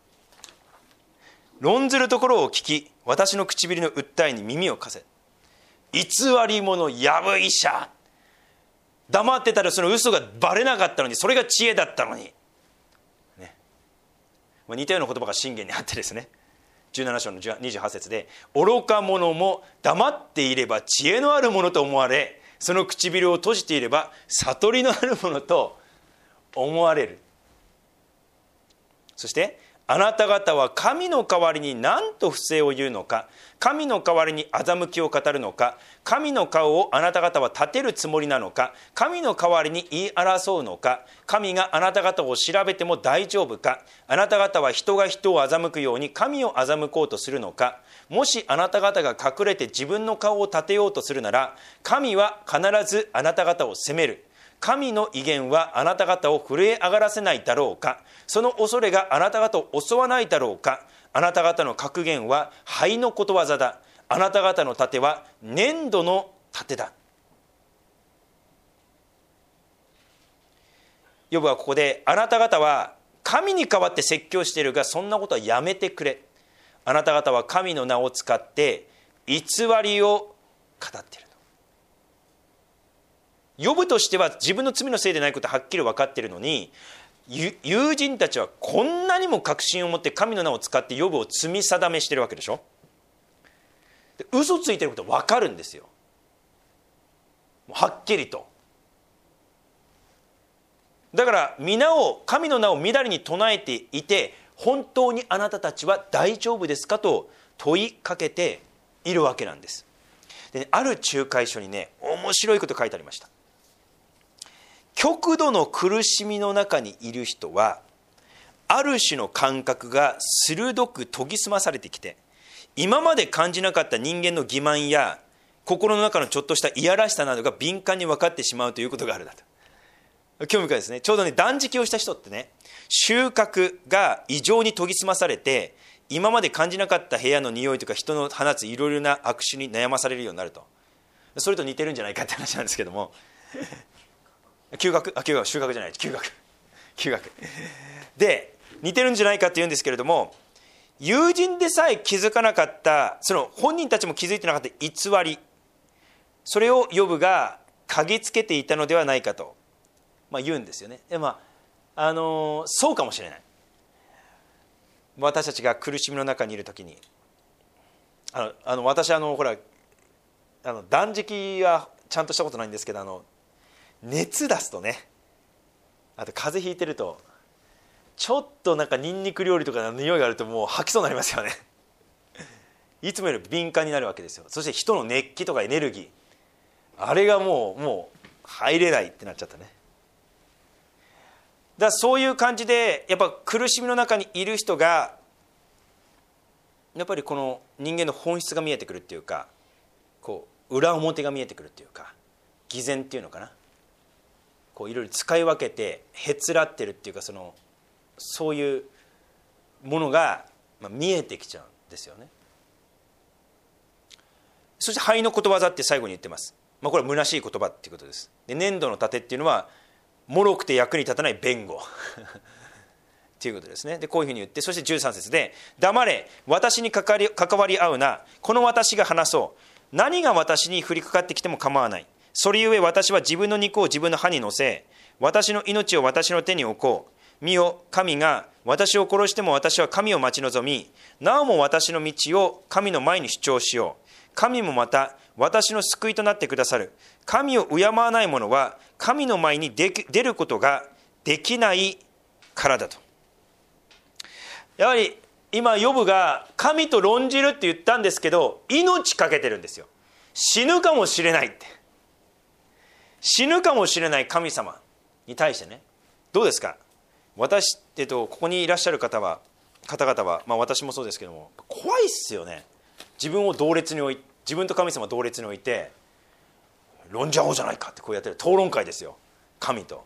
論ずるところを聞き、私の唇の訴えに耳を貸せ。偽り者、やぶ医者。黙ってたらその嘘がバレなかったのに、それが知恵だったのに、ね、似たような言葉が箴言にあってですね、じゅうなな章のにじゅうはち節で、愚か者も黙っていれば知恵のあるものと思われ、その唇を閉じていれば悟りのあるものと思われる。そしてあなた方は神の代わりに何と不正を言うのか、神の代わりに欺きを語るのか、神の顔をあなた方は立てるつもりなのか、神の代わりに言い争うのか、神があなた方を調べても大丈夫か、あなた方は人が人を欺くように神を欺こうとするのか、もしあなた方が隠れて自分の顔を立てようとするなら、神は必ずあなた方を責める。神の威厳はあなた方を震え上がらせないだろうか、その恐れがあなた方を襲わないだろうか。あなた方の格言は灰のことわざだ。あなた方の盾は粘土の盾だ。ヨブはここで、あなた方は神に代わって説教しているが、そんなことはやめてくれ。あなた方は神の名を使って偽りを語っている。ヨブとしては自分の罪のせいでないことははっきり分かっているのに、友人たちはこんなにも確信を持って神の名を使ってヨブを罪定めしてるわけでしょ。で嘘ついてること分かるんですよ、はっきりと。だから皆を神の名をみだりに唱えていて、本当にあなたたちは大丈夫ですかと問いかけているわけなんです。で、ね、ある仲介書にね、面白いこと書いてありました。極度の苦しみの中にいる人は、ある種の感覚が鋭く研ぎ澄まされてきて、今まで感じなかった人間の欺瞞や心の中のちょっとしたいやらしさなどが敏感に分かってしまうということがあるだと。興味深いですね。ちょうどね、断食をした人ってね、収穫が異常に研ぎ澄まされて、今まで感じなかった部屋の匂いとか人の放ついろいろな悪臭に悩まされるようになると。それと似てるんじゃないかって話なんですけども、休学あ休学収穫じゃない休学休学で似てるんじゃないかって言うんですけれども、友人でさえ気づかなかった、その本人たちも気づいてなかった偽り、それをヨブが嗅ぎつけていたのではないかと、まあ、言うんですよね。で、まああのー、そうかもしれない。私たちが苦しみの中にいるときに、あのあの私あのほらあの断食はちゃんとしたことないんですけど、あの熱出すとね、あと風邪ひいてるとちょっとなんかニンニク料理とかの匂いがあるともう吐きそうになりますよね。いつもより敏感になるわけですよ。そして人の熱気とかエネルギー、あれがもうもう入れないってなっちゃったね。だからそういう感じでやっぱ苦しみの中にいる人がやっぱりこの人間の本質が見えてくるっていうか、こう裏表が見えてくるっていうか、偽善っていうのかな、こういろいろ使い分けてへつらってるっていうか、そのそういうものが見えてきちゃうんですよね。そして灰のことわざって最後に言ってます。まあ、これは虚しい言葉っていうことです。で、粘土の盾っていうのは脆くて役に立たない弁護ということですね。でこういうふうに言って、そしてじゅうさん節で、黙れ私に関わり、関わり合うな、この私が話そう、何が私に降りかかってきても構わない。それゆえ私は自分の肉を自分の歯に乗せ、私の命を私の手に置こう。見よ、神が私を殺しても私は神を待ち望み、なおも私の道を神の前に主張しよう。神もまた私の救いとなってくださる。神を敬わない者は神の前に出ることができないからだと。やはり今ヨブが神と論じるって言ったんですけど、命かけてるんですよ。死ぬかもしれないって、死ぬかもしれない神様に対してね、どうですか。私、えっと、ここにいらっしゃる方は方々は、まあ、私もそうですけども、怖いっすよね。自分を同列に置い自分と神様を同列に置いて論じ合おうじゃないかってこうやってる討論会ですよ、神と。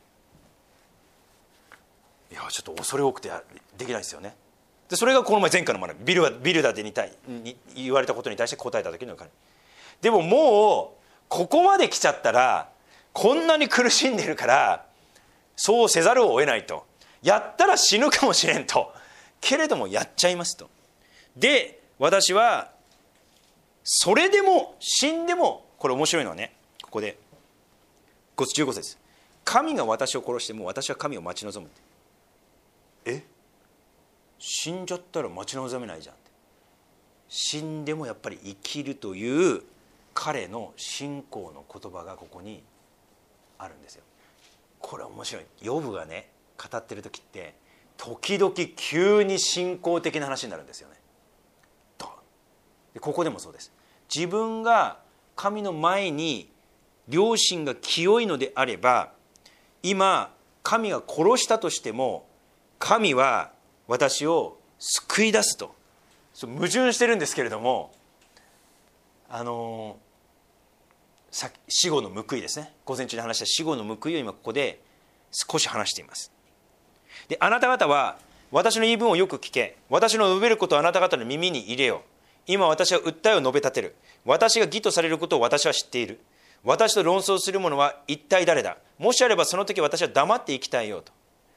いやちょっと恐れ多くてできないですよね。でそれがこの前前回の学び、ビルビルダーに対に言われたことに対して答えた時の彼。でももうここまで来ちゃったら、こんなに苦しんでるからそうせざるを得ないと、やったら死ぬかもしれんと、けれどもやっちゃいますと。で私はそれでも死んでも、これ面白いのはね、ここでじゅうご節、神が私を殺しても私は神を待ち望むって。え死んじゃったら待ち望めないじゃんって。死んでもやっぱり生きるという彼の信仰の言葉がここにあるんですよ。これ面白い。ヨブがね語ってる時って時々急に信仰的な話になるんですよね。でここでもそうです。自分が神の前に良心が清いのであれば、今神が殺したとしても神は私を救い出すと。矛盾してるんですけれども、あの死後の報いですね、午前中に話した死後の報いを今ここで少し話しています。であなた方は私の言い分をよく聞け、私の述べることをあなた方の耳に入れよう。今私は訴えを述べ立てる。私が義とされることを私は知っている。私と論争する者は一体誰だ。もしあればその時私は黙って生きたいよと。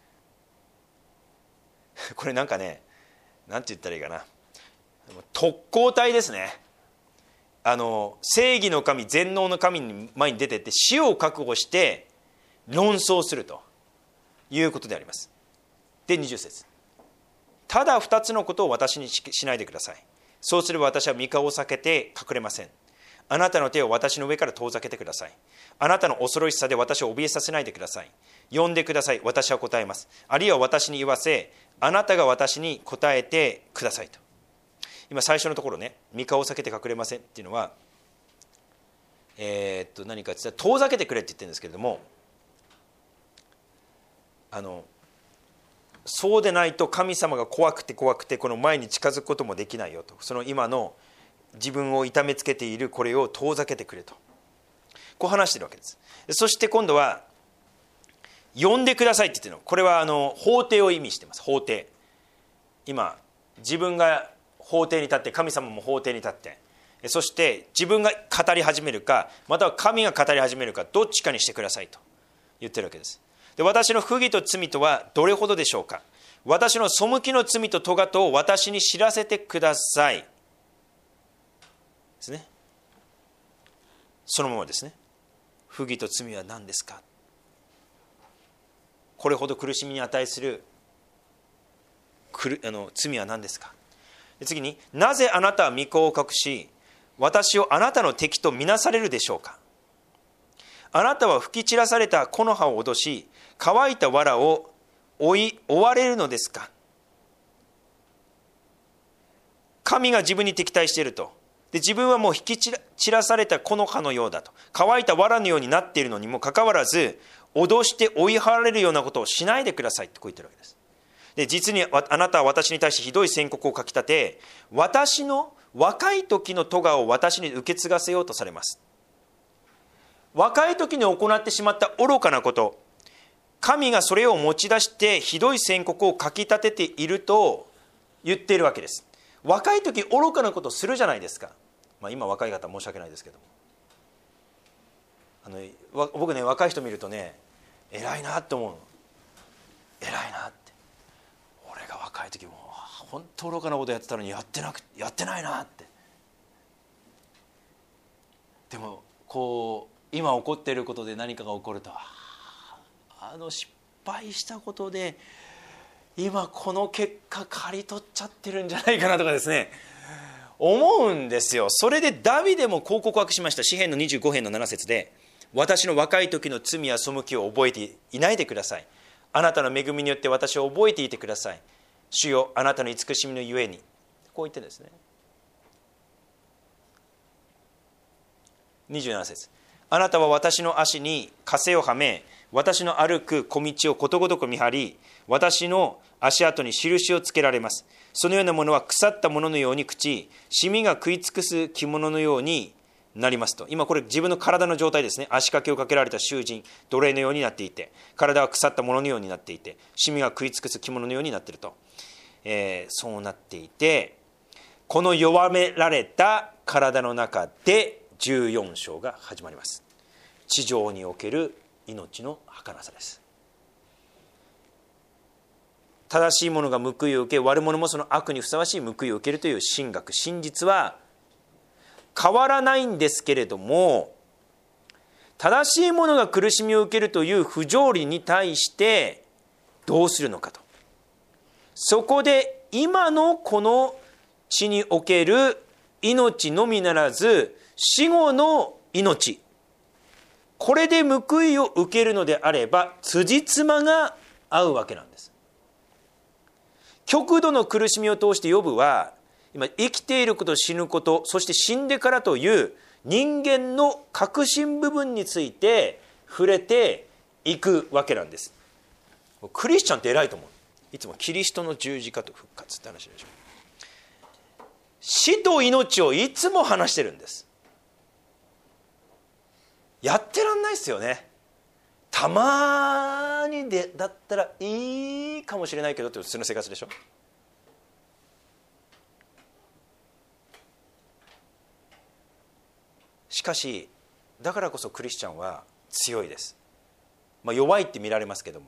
これなんかね、なんて言ったらいいかな、特攻隊ですね。あの正義の神、全能の神に前に出てって死を覚悟して論争するということであります。でにじゅう節、ただ二つのことを私にしないでください。そうすれば私は御顔を避けて隠れません。あなたの手を私の上から遠ざけてください。あなたの恐ろしさで私を怯えさせないでください。呼んでください、私は答えます。あるいは私に言わせ、あなたが私に答えてくださいと。今最初のところね、御顔を避けて隠れませんっていうのは、えー、っと何かって言ったら遠ざけてくれって言ってるんですけれども、あのそうでないと神様が怖くて怖くてこの前に近づくこともできないよと。その今の自分を痛めつけているこれを遠ざけてくれと、こう話しているわけです。そして今度は呼んでくださいって言ってるの、これはあの法廷を意味しています。法廷、今自分が法廷に立って、神様も法廷に立って、そして自分が語り始めるか、または神が語り始めるか、どっちかにしてくださいと言ってるわけです。で私の不義と罪とはどれほどでしょうか。私の背きの罪と咎とを私に知らせてくださいですね。そのままですね。不義と罪は何ですか。これほど苦しみに値するあの罪は何ですか。で次に、なぜあなたは御子を隠し私をあなたの敵とみなされるでしょうか。あなたは吹き散らされた木の葉を脅し、乾いた藁を追い追われるのですか。神が自分に敵対していると。で自分はもう引き散らされた木の葉のようだと、乾いた藁のようになっているのにもかかわらず、脅して追い払われるようなことをしないでくださいってこう言ってるわけです。で実にあなたは私に対してひどい宣告を書き立て、私の若い時の咎を私に受け継がせようとされます。若い時に行ってしまった愚かなこと、神がそれを持ち出してひどい宣告を書き立てていると言っているわけです。若い時愚かなことをするじゃないですか。まあ、今若い方申し訳ないですけども、あの僕ね、若い人見るとね、偉いなって思うの。偉いなって。俺が若い時も本当愚かなことやってたのにやってなくやってないなって。でもこう今起こっていることで何かが起こると、あの失敗したことで今この結果刈り取っちゃってるんじゃないかなとかですね、思うんですよ。それでダビデもこう告白しました。詩編のにじゅうご編のなな節で、私の若い時の罪や背きを覚えていないでください。あなたの恵みによって私を覚えていてください。 主よあなたの慈しみのゆえに、こう言ってるんですね。にじゅうなな節、あなたは私の足に枷をはめ、私の歩く小道をことごとく見張り、私の足跡に印をつけられます。そのようなものは腐ったもののように朽ち、シミが食い尽くす着物のようになりますと。今これ自分の体の状態ですね。足掛けをかけられた囚人、奴隷のようになっていて、体は腐ったもののようになっていて、シミが食い尽くす着物のようになっていると、えー、そうなっていて、この弱められた体の中でじゅうよん章が始まります。地上における命の儚さです。正しいものが報いを受け、悪者もその悪にふさわしい報いを受けるという神学、真実は変わらないんですけれども、正しいものが苦しみを受けるという不条理に対してどうするのかと。そこで今のこの地における命のみならず死後の命、これで報いを受けるのであれば辻褄が合うわけなんです。極度の苦しみを通してヨブは今生きていること、死ぬこと、そして死んでからという人間の核心部分について触れていくわけなんです。クリスチャンって偉いと思う。いつもキリストの十字架と復活って話でしょ。死と命をいつも話してるんです。やってらんないですよね。たまにでだったらいいかもしれないけどって普通の生活でしょ。しかしだからこそクリスチャンは強いです。まあ、弱いって見られますけども、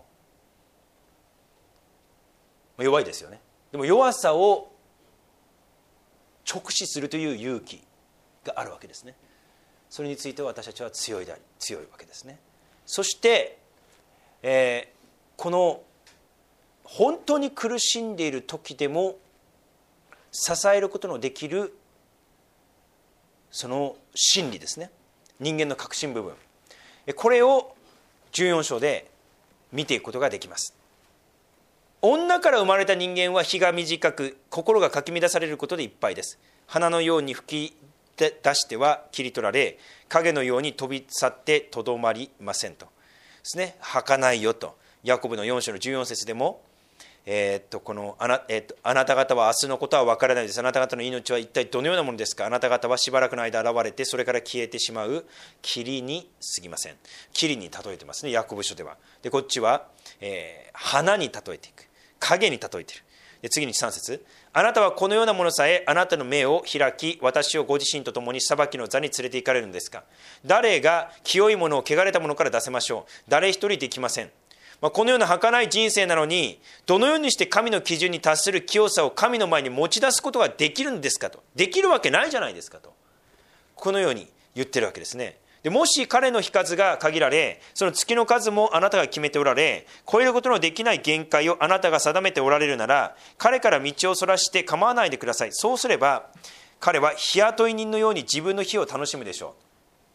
まあ、弱いですよね。でも弱さを直視するという勇気があるわけですね。それについて私たちは強いであり強いわけですね。そして、えー、この本当に苦しんでいる時でも支えることのできるその真理ですね、人間の核心部分、これをじゅうよん章で見ていくことができます。女から生まれた人間は日が短く心がかき乱されることでいっぱいです。花のように吹き出しては切り取られ、影のように飛び去ってとどまりませんとですね。儚いよとヤコブのよん章のじゅうよん節でも、えー、っとこのあな、えー、っとあなた方は明日のことは分からないです。あなた方の命は一体どのようなものですか。あなた方はしばらくの間現れてそれから消えてしまう霧に過ぎません。霧に例えてますね、ヤコブ書では。でこっちは、えー、花に例えていく、影に例えている。で次にさん節、あなたはこのようなものさえあなたの目を開き、私をご自身と共に裁きの座に連れて行かれるのですか。誰が清いものを汚れたものから出せましょう。誰一人できません。まあ、このような儚い人生なのに、どのようにして神の基準に達する清さを神の前に持ち出すことができるんですかと。できるわけないじゃないですかと、このように言ってるわけですね。でもし彼の日数が限られ、その月の数もあなたが決めておられ、超えることのできない限界をあなたが定めておられるなら、彼から道をそらして構わないでください。そうすれば彼は日雇い人のように自分の日を楽しむでしょう。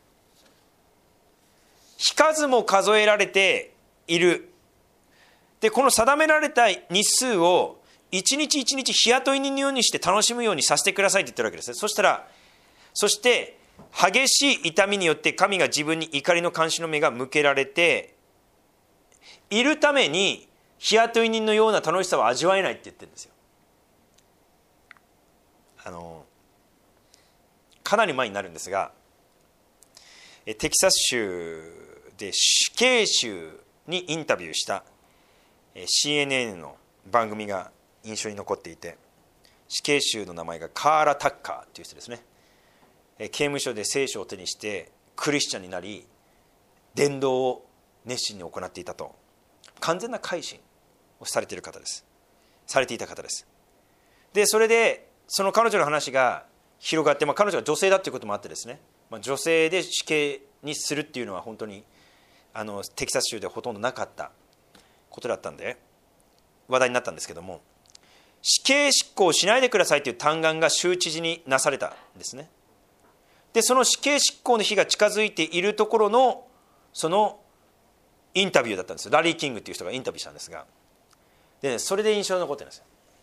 日数も数えられている。でこの定められた日数を一日一日日雇い人のようにして楽しむようにさせてくださいと言ってるわけです。そしたらそして激しい痛みによって神が自分に怒りの監視の目が向けられているために、日雇い人のような楽しさは味わえないって言ってるんですよ。あのかなり前になるんですが、テキサス州で死刑囚にインタビューしたシーエヌエヌ の番組が印象に残っていて、死刑囚の名前がカーラ・タッカーという人ですね。刑務所で聖書を手にしてクリスチャンになり、伝道を熱心に行っていたと。完全な改心をされている方ですされていた方です。でそれでその彼女の話が広がって、まあ、彼女が女性だということもあってですね、まあ、女性で死刑にするっていうのは本当にあのテキサス州ではほとんどなかったことだったんで話題になったんですけども、死刑執行しないでくださいという嘆願が州知事になされたんですね。でその死刑執行の日が近づいているところのそのインタビューだったんですよ。ラリー・キングという人がインタビューしたんですが、で、ね、それで印象に残ってるんですよ。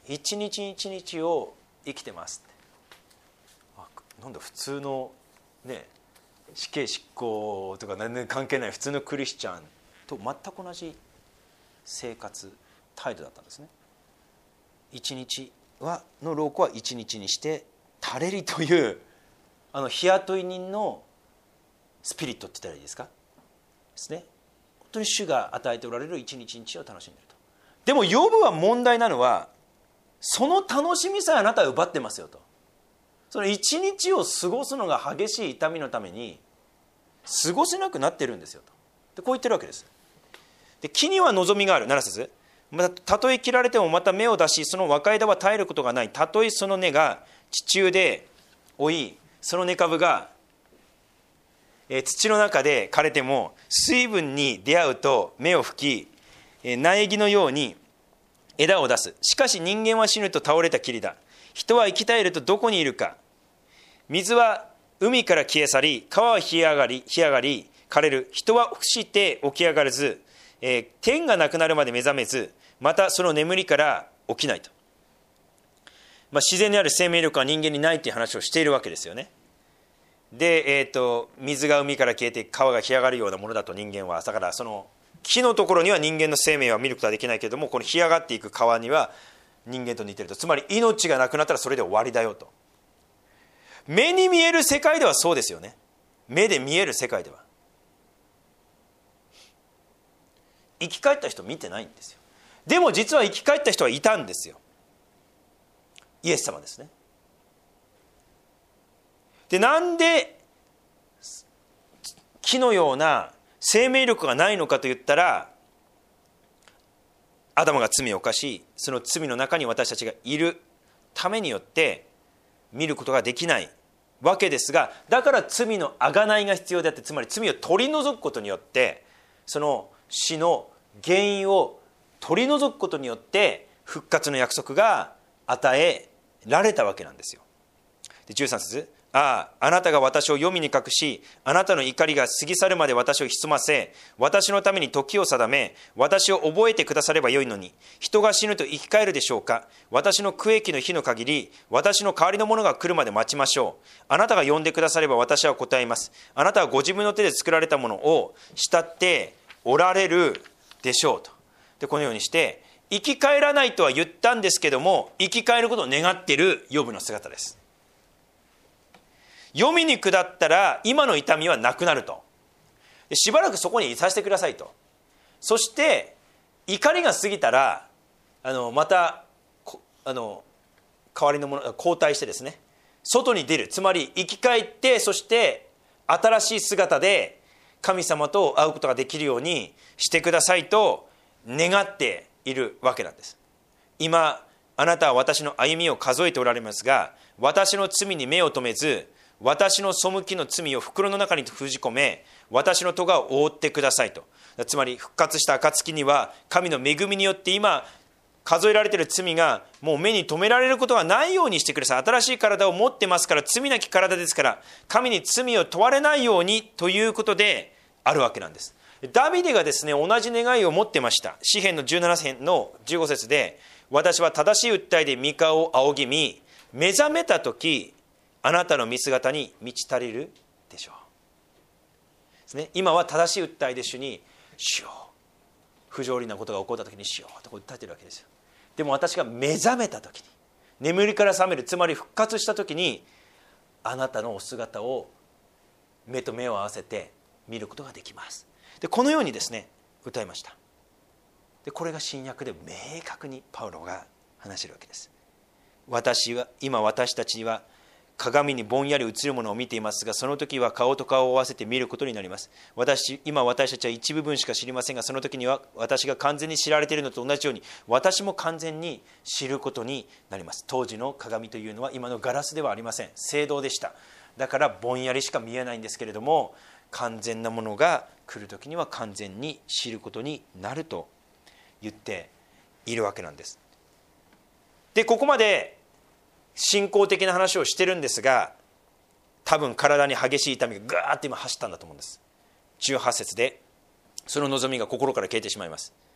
一日一日を生きてますって。あ、なんだ普通のね死刑執行とか何年関係ない普通のクリスチャンと全く同じ生活態度だったんですね。一日はの労苦は一日にして足れりというあの日雇い人のスピリットって言ったらいいですかですね。本当に主が与えておられる一日一日を楽しんでいると。でもヨブは問題なのはその楽しみさえあなたは奪ってますよと。その一日を過ごすのが激しい痛みのために過ごせなくなってるんですよと。でこう言ってるわけです。で木には望みがあるなな節、またたとえ切られてもまた芽を出しその若枝は絶えることがない。たとえその根が地中で老いその根株がえ土の中で枯れても水分に出会うと芽を吹きえ苗木のように枝を出す。しかし人間は死ぬと倒れたきりだ。人は生き絶えるとどこにいるか。水は海から消え去り川は干上がり干上がり枯れる。人は伏して起き上がらず、えー、天がなくなるまで目覚めずまたその眠りから起きないと。まあ、自然にある生命力は人間にないという話をしているわけですよね。で、えー、と水が海から消えて川が干上がるようなものだと人間は。だからその木のところには人間の生命は見ることはできないけれどもこの干上がっていく川には人間と似ていると。つまり命がなくなったらそれで終わりだよと。目に見える世界ではそうですよね。目で見える世界では生き返った人見てないんですよ。でも実は生き返った人はいたんですよ。イエス様ですね。でなんで木のような生命力がないのかといったらアダムが罪を犯しその罪の中に私たちがいるためによって見ることができないわけですが、だから罪の贖いが必要であって、つまり罪を取り除くことによってその死の原因を取り除くことによって復活の約束が与えられたわけなんですよ。でじゅうさん節、ああ、あなたが私を黄泉に隠し、あなたの怒りが過ぎ去るまで私を潜ませ、私のために時を定め、私を覚えてくださればよいのに、人が死ぬと生き返るでしょうか。私の苦役の日の限り、私の代わりのものが来るまで待ちましょう。あなたが呼んでくだされば私は答えます。あなたはご自分の手で作られたものを慕っておられるでしょうと。でこのようにして生き返らないとは言ったんですけども、生き返ることを願っているヨブの姿です。黄泉に下ったら今の痛みはなくなると。しばらくそこにいさせてくださいと。そして怒りが過ぎたらあのまたあの代わりのもの交代してですね、外に出る、つまり生き返って、そして新しい姿で神様と会うことができるようにしてくださいと願っているわけなんです。今あなたは私の歩みを数えておられますが、私の罪に目を留めず、私の背きの罪を袋の中に封じ込め、私の咎を覆ってくださいと。つまり復活した暁には神の恵みによって今数えられている罪がもう目に留められることがないようにしてください。新しい体を持ってますから、罪なき体ですから神に罪を問われないようにということであるわけなんです。ダビデがですね、同じ願いを持ってました。詩編のじゅうなな編のじゅうご節で、私は正しい訴えで御顔を仰ぎ見、目覚めた時あなたの見姿に満ち足りるでしょうですね。今は正しい訴えで主に主よ、不条理なことが起こった時に主よと訴えているわけですよ。でも私が目覚めた時に、眠りから覚める、つまり復活した時に、あなたのお姿を目と目を合わせて見ることができます。でこのようにですね歌いました。でこれが新約で明確にパウロが話しているわけです。私は今私たちは鏡にぼんやり映るものを見ていますが、その時は顔と顔を合わせて見ることになります。私今私たちは一部分しか知りませんが、その時には私が完全に知られているのと同じように、私も完全に知ることになります。当時の鏡というのは今のガラスではありません。青銅でした。だからぼんやりしか見えないんですけれども、完全なものが来る時には完全に知ることになると言っているわけなんです。でここまで信仰的な話をしてるんですが、多分体に激しい痛みがガーッと今走ったんだと思うんです。じゅうはち節でその望みが心から消えてしまいます。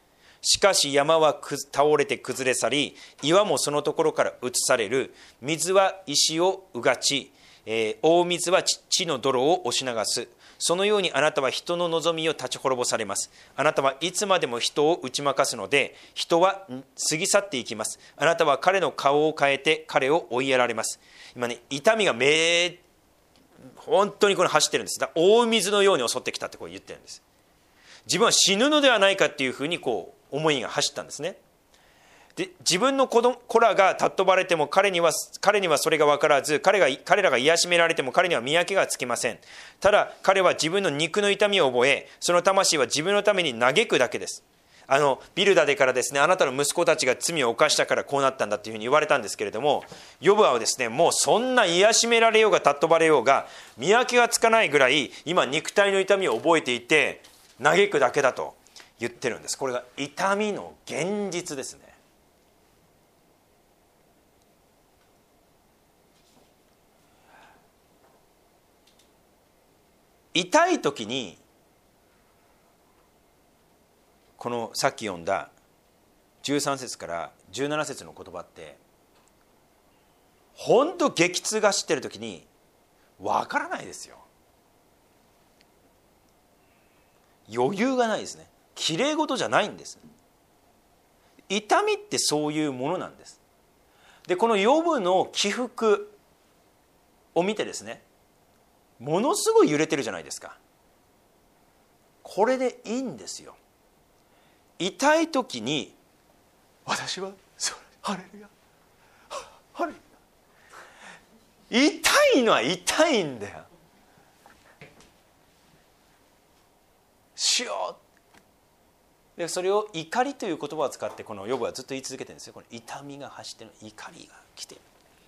しかし山は倒れて崩れ去り、岩もそのところから移される。水は石をうがち、えー、大水は地の泥を押し流す。そのようにあなたは人の望みを立ち滅ぼされます。あなたはいつまでも人を打ち負かすので、人は過ぎ去っていきます。あなたは彼の顔を変えて彼を追いやられます。今ね、痛みがめ本当にこれ走ってるんです。だ大水のように襲ってきたってこう言ってるんです。自分は死ぬのではないかっていうふうにこう思いが走ったんですね。で自分の子供子らが尊ばれても彼には彼にはそれが分からず、彼が彼らが癒しめられても彼には見分けがつきません。ただ彼は自分の肉の痛みを覚え、その魂は自分のために嘆くだけです。あのビルダでからですね、あなたの息子たちが罪を犯したからこうなったんだというふうに言われたんですけれども、ヨブはですね、もうそんな癒しめられようが尊ばれようが見分けがつかないぐらい今肉体の痛みを覚えていて嘆くだけだと言ってるんです。これが痛みの現実ですね。痛い時にこのさっき読んだじゅうさん節からじゅうなな節の言葉って本当激痛が走ってる時にわからないですよ。余裕がないですね。きれい事じゃないんです。痛みってそういうものなんです。でこのヨブの起伏を見てですね、ものすごい揺れてるじゃないですか。これでいいんですよ。痛い時に私はそれハレルヤハレルヤ、痛いのは痛いんだよ。しよう。でそれを怒りという言葉を使ってこのヨブはずっと言い続けてるんですよ。この痛みが走ってる、怒りが来てる。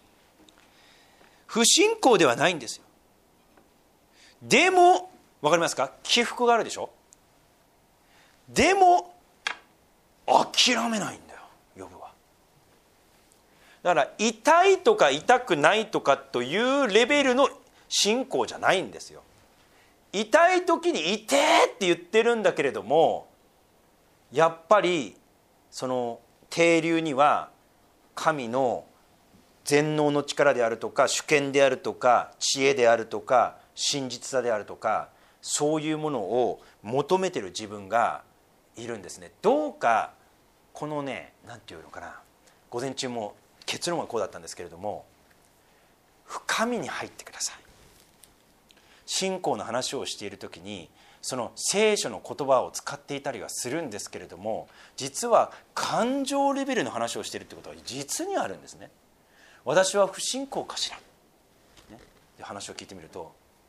不信仰ではないんですよ。でも分かりますか、起伏があるでしょ。でも諦めないんだよヨブは。だから痛いとか痛くないとかというレベルの信仰じゃないんですよ。痛い時に痛えって言ってるんだけれども、やっぱりその底流には神の全能の力であるとか主権であるとか知恵であるとか真実さであるとか、そういうものを求めてる自分がいるんですね。どうかこのね、なんていうのかな、午前中も結論はこうだったんですけれども、深みに入ってください。信仰の話をしている時にその聖書の言葉を使っていたりはするんですけれども、実は感情レベルの話をしているということは実にあるんですね。私は不信仰かしら、ね、で話を聞いてみると、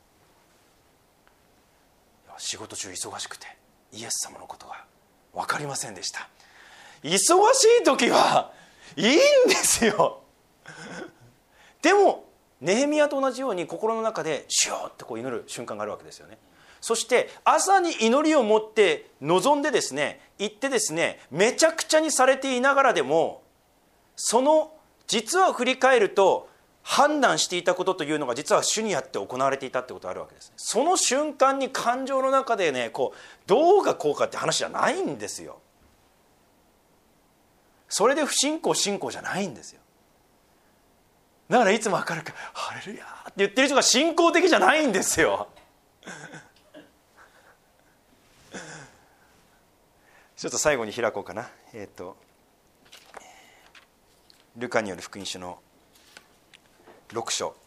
仕事中忙しくてイエス様のことが分かりませんでした。忙しい時はいいんですよ。でもネヘミヤと同じように心の中でシューってこう祈る瞬間があるわけですよね。そして朝に祈りを持って臨んでですね、行ってですね、めちゃくちゃにされていながらでも、その実は振り返ると判断していたことというのが実は主にあって行われていたってことがあるわけです。その瞬間に感情の中でね、こうどうがこうかって話じゃないんですよ。それで不信仰信仰じゃないんですよ。だからいつも明るくハレルヤって言ってる人が信仰的じゃないんですよ。ちょっと最後に開こうかな。えっとルカによる福音書のろく章。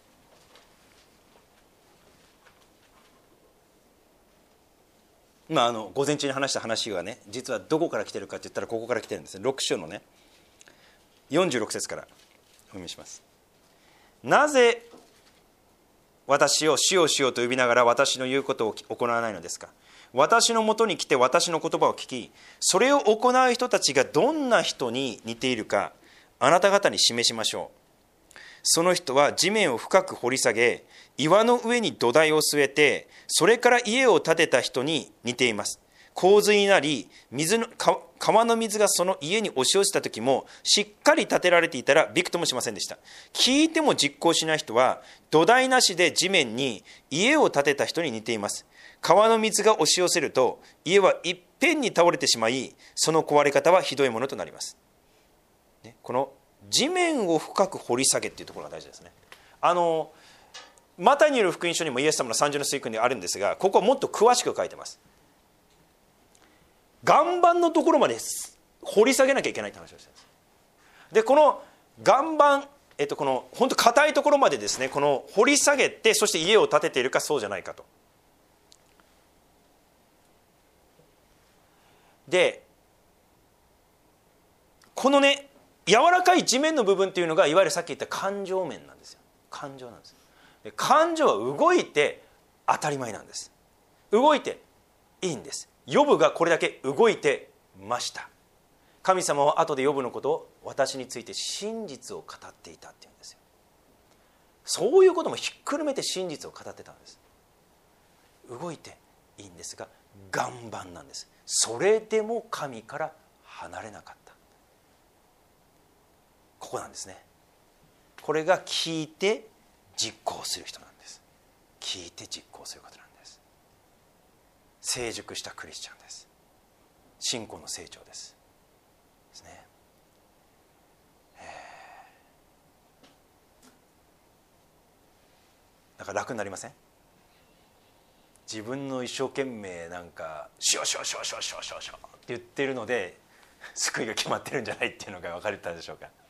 まあ、あの午前中に話した話がね、実はどこから来てるかって言ったらここから来てるんですね。ろく章のねよんじゅうろく節からお読みします。なぜ私を主よ主よと呼びながら私の言うことを行わないのですか。私のもとに来て私の言葉を聞き、それを行う人たちがどんな人に似ているかあなた方に示しましょう。その人は地面を深く掘り下げ、岩の上に土台を据えて、それから家を建てた人に似ています。洪水になり、水の川の水がその家に押し寄せた時も、しっかり建てられていたらびくともしませんでした。聞いても実行しない人は、土台なしで地面に家を建てた人に似ています。川の水が押し寄せると、家は一ぺんに倒れてしまい、その壊れ方はひどいものとなります。ね、この地面を深く掘り下げっていうところが大事ですね。あのマタイによる福音書にもイエス様の三重の水訓であるんですが、ここはもっと詳しく書いてます。岩盤のところまで掘り下げなきゃいけないって話をしてるんです。でこの岩盤、えっと、この本当硬いところまでですね、この掘り下げて、そして家を建てているかそうじゃないかと。でこのね、柔らかい地面の部分っていうのが、いわゆるさっき言った感情面なんですよ。感情なんです。で感情は動いて当たり前なんです。動いていいんです。ヨブがこれだけ動いてました。神様は後でヨブのことを、私について真実を語っていたっていうんですよ。そういうこともひっくるめて真実を語ってたんです。動いていいんですが、岩盤なんです。それでも神から離れなかった。ここなんですね。これが聞いて実行する人なんです。聞いて実行することなんです。成熟したクリスチャンです。信仰の成長ですですね。だから楽になりません？自分の一生懸命なんかしようしようしようしようしようしようしようって言ってるので救いが決まってるんじゃないっていうのが分かれたでしょうか。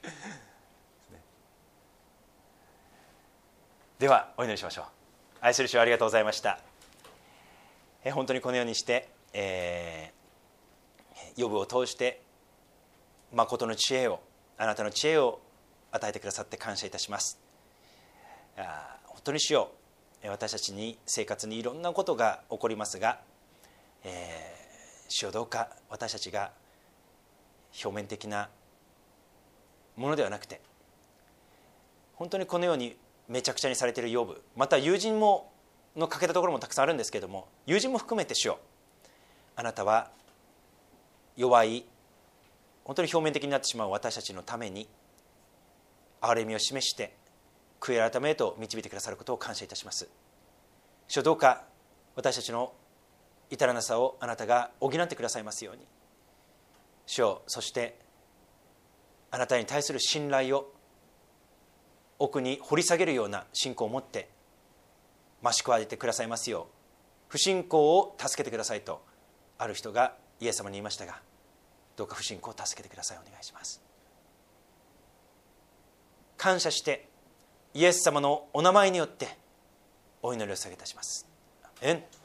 ではお祈りしましょう。愛する主をありがとうございました。え本当にこのようにして、えー、ヨブを通して誠の知恵を、あなたの知恵を与えてくださって感謝いたします。あ本当に主よ、私たちに生活にいろんなことが起こりますが、えー、主よどうか私たちが表面的なものではなくて、本当にこのようにめちゃくちゃにされているヨブ、また友人もの欠けたところもたくさんあるんですけれども、友人も含めて主よ、あなたは弱い、本当に表面的になってしまう私たちのために憐れみを示して悔い改めへと導いてくださることを感謝いたします。主よどうか私たちの至らなさをあなたが補ってくださいますように。主よ、そしてあなたに対する信頼を奥に掘り下げるような信仰を持って増し加えてくださいますよう、不信仰を助けてくださいとある人がイエス様に言いましたが、どうか不信仰を助けてください。お願いします。感謝してイエス様のお名前によってお祈りを捧げいたします。アメン。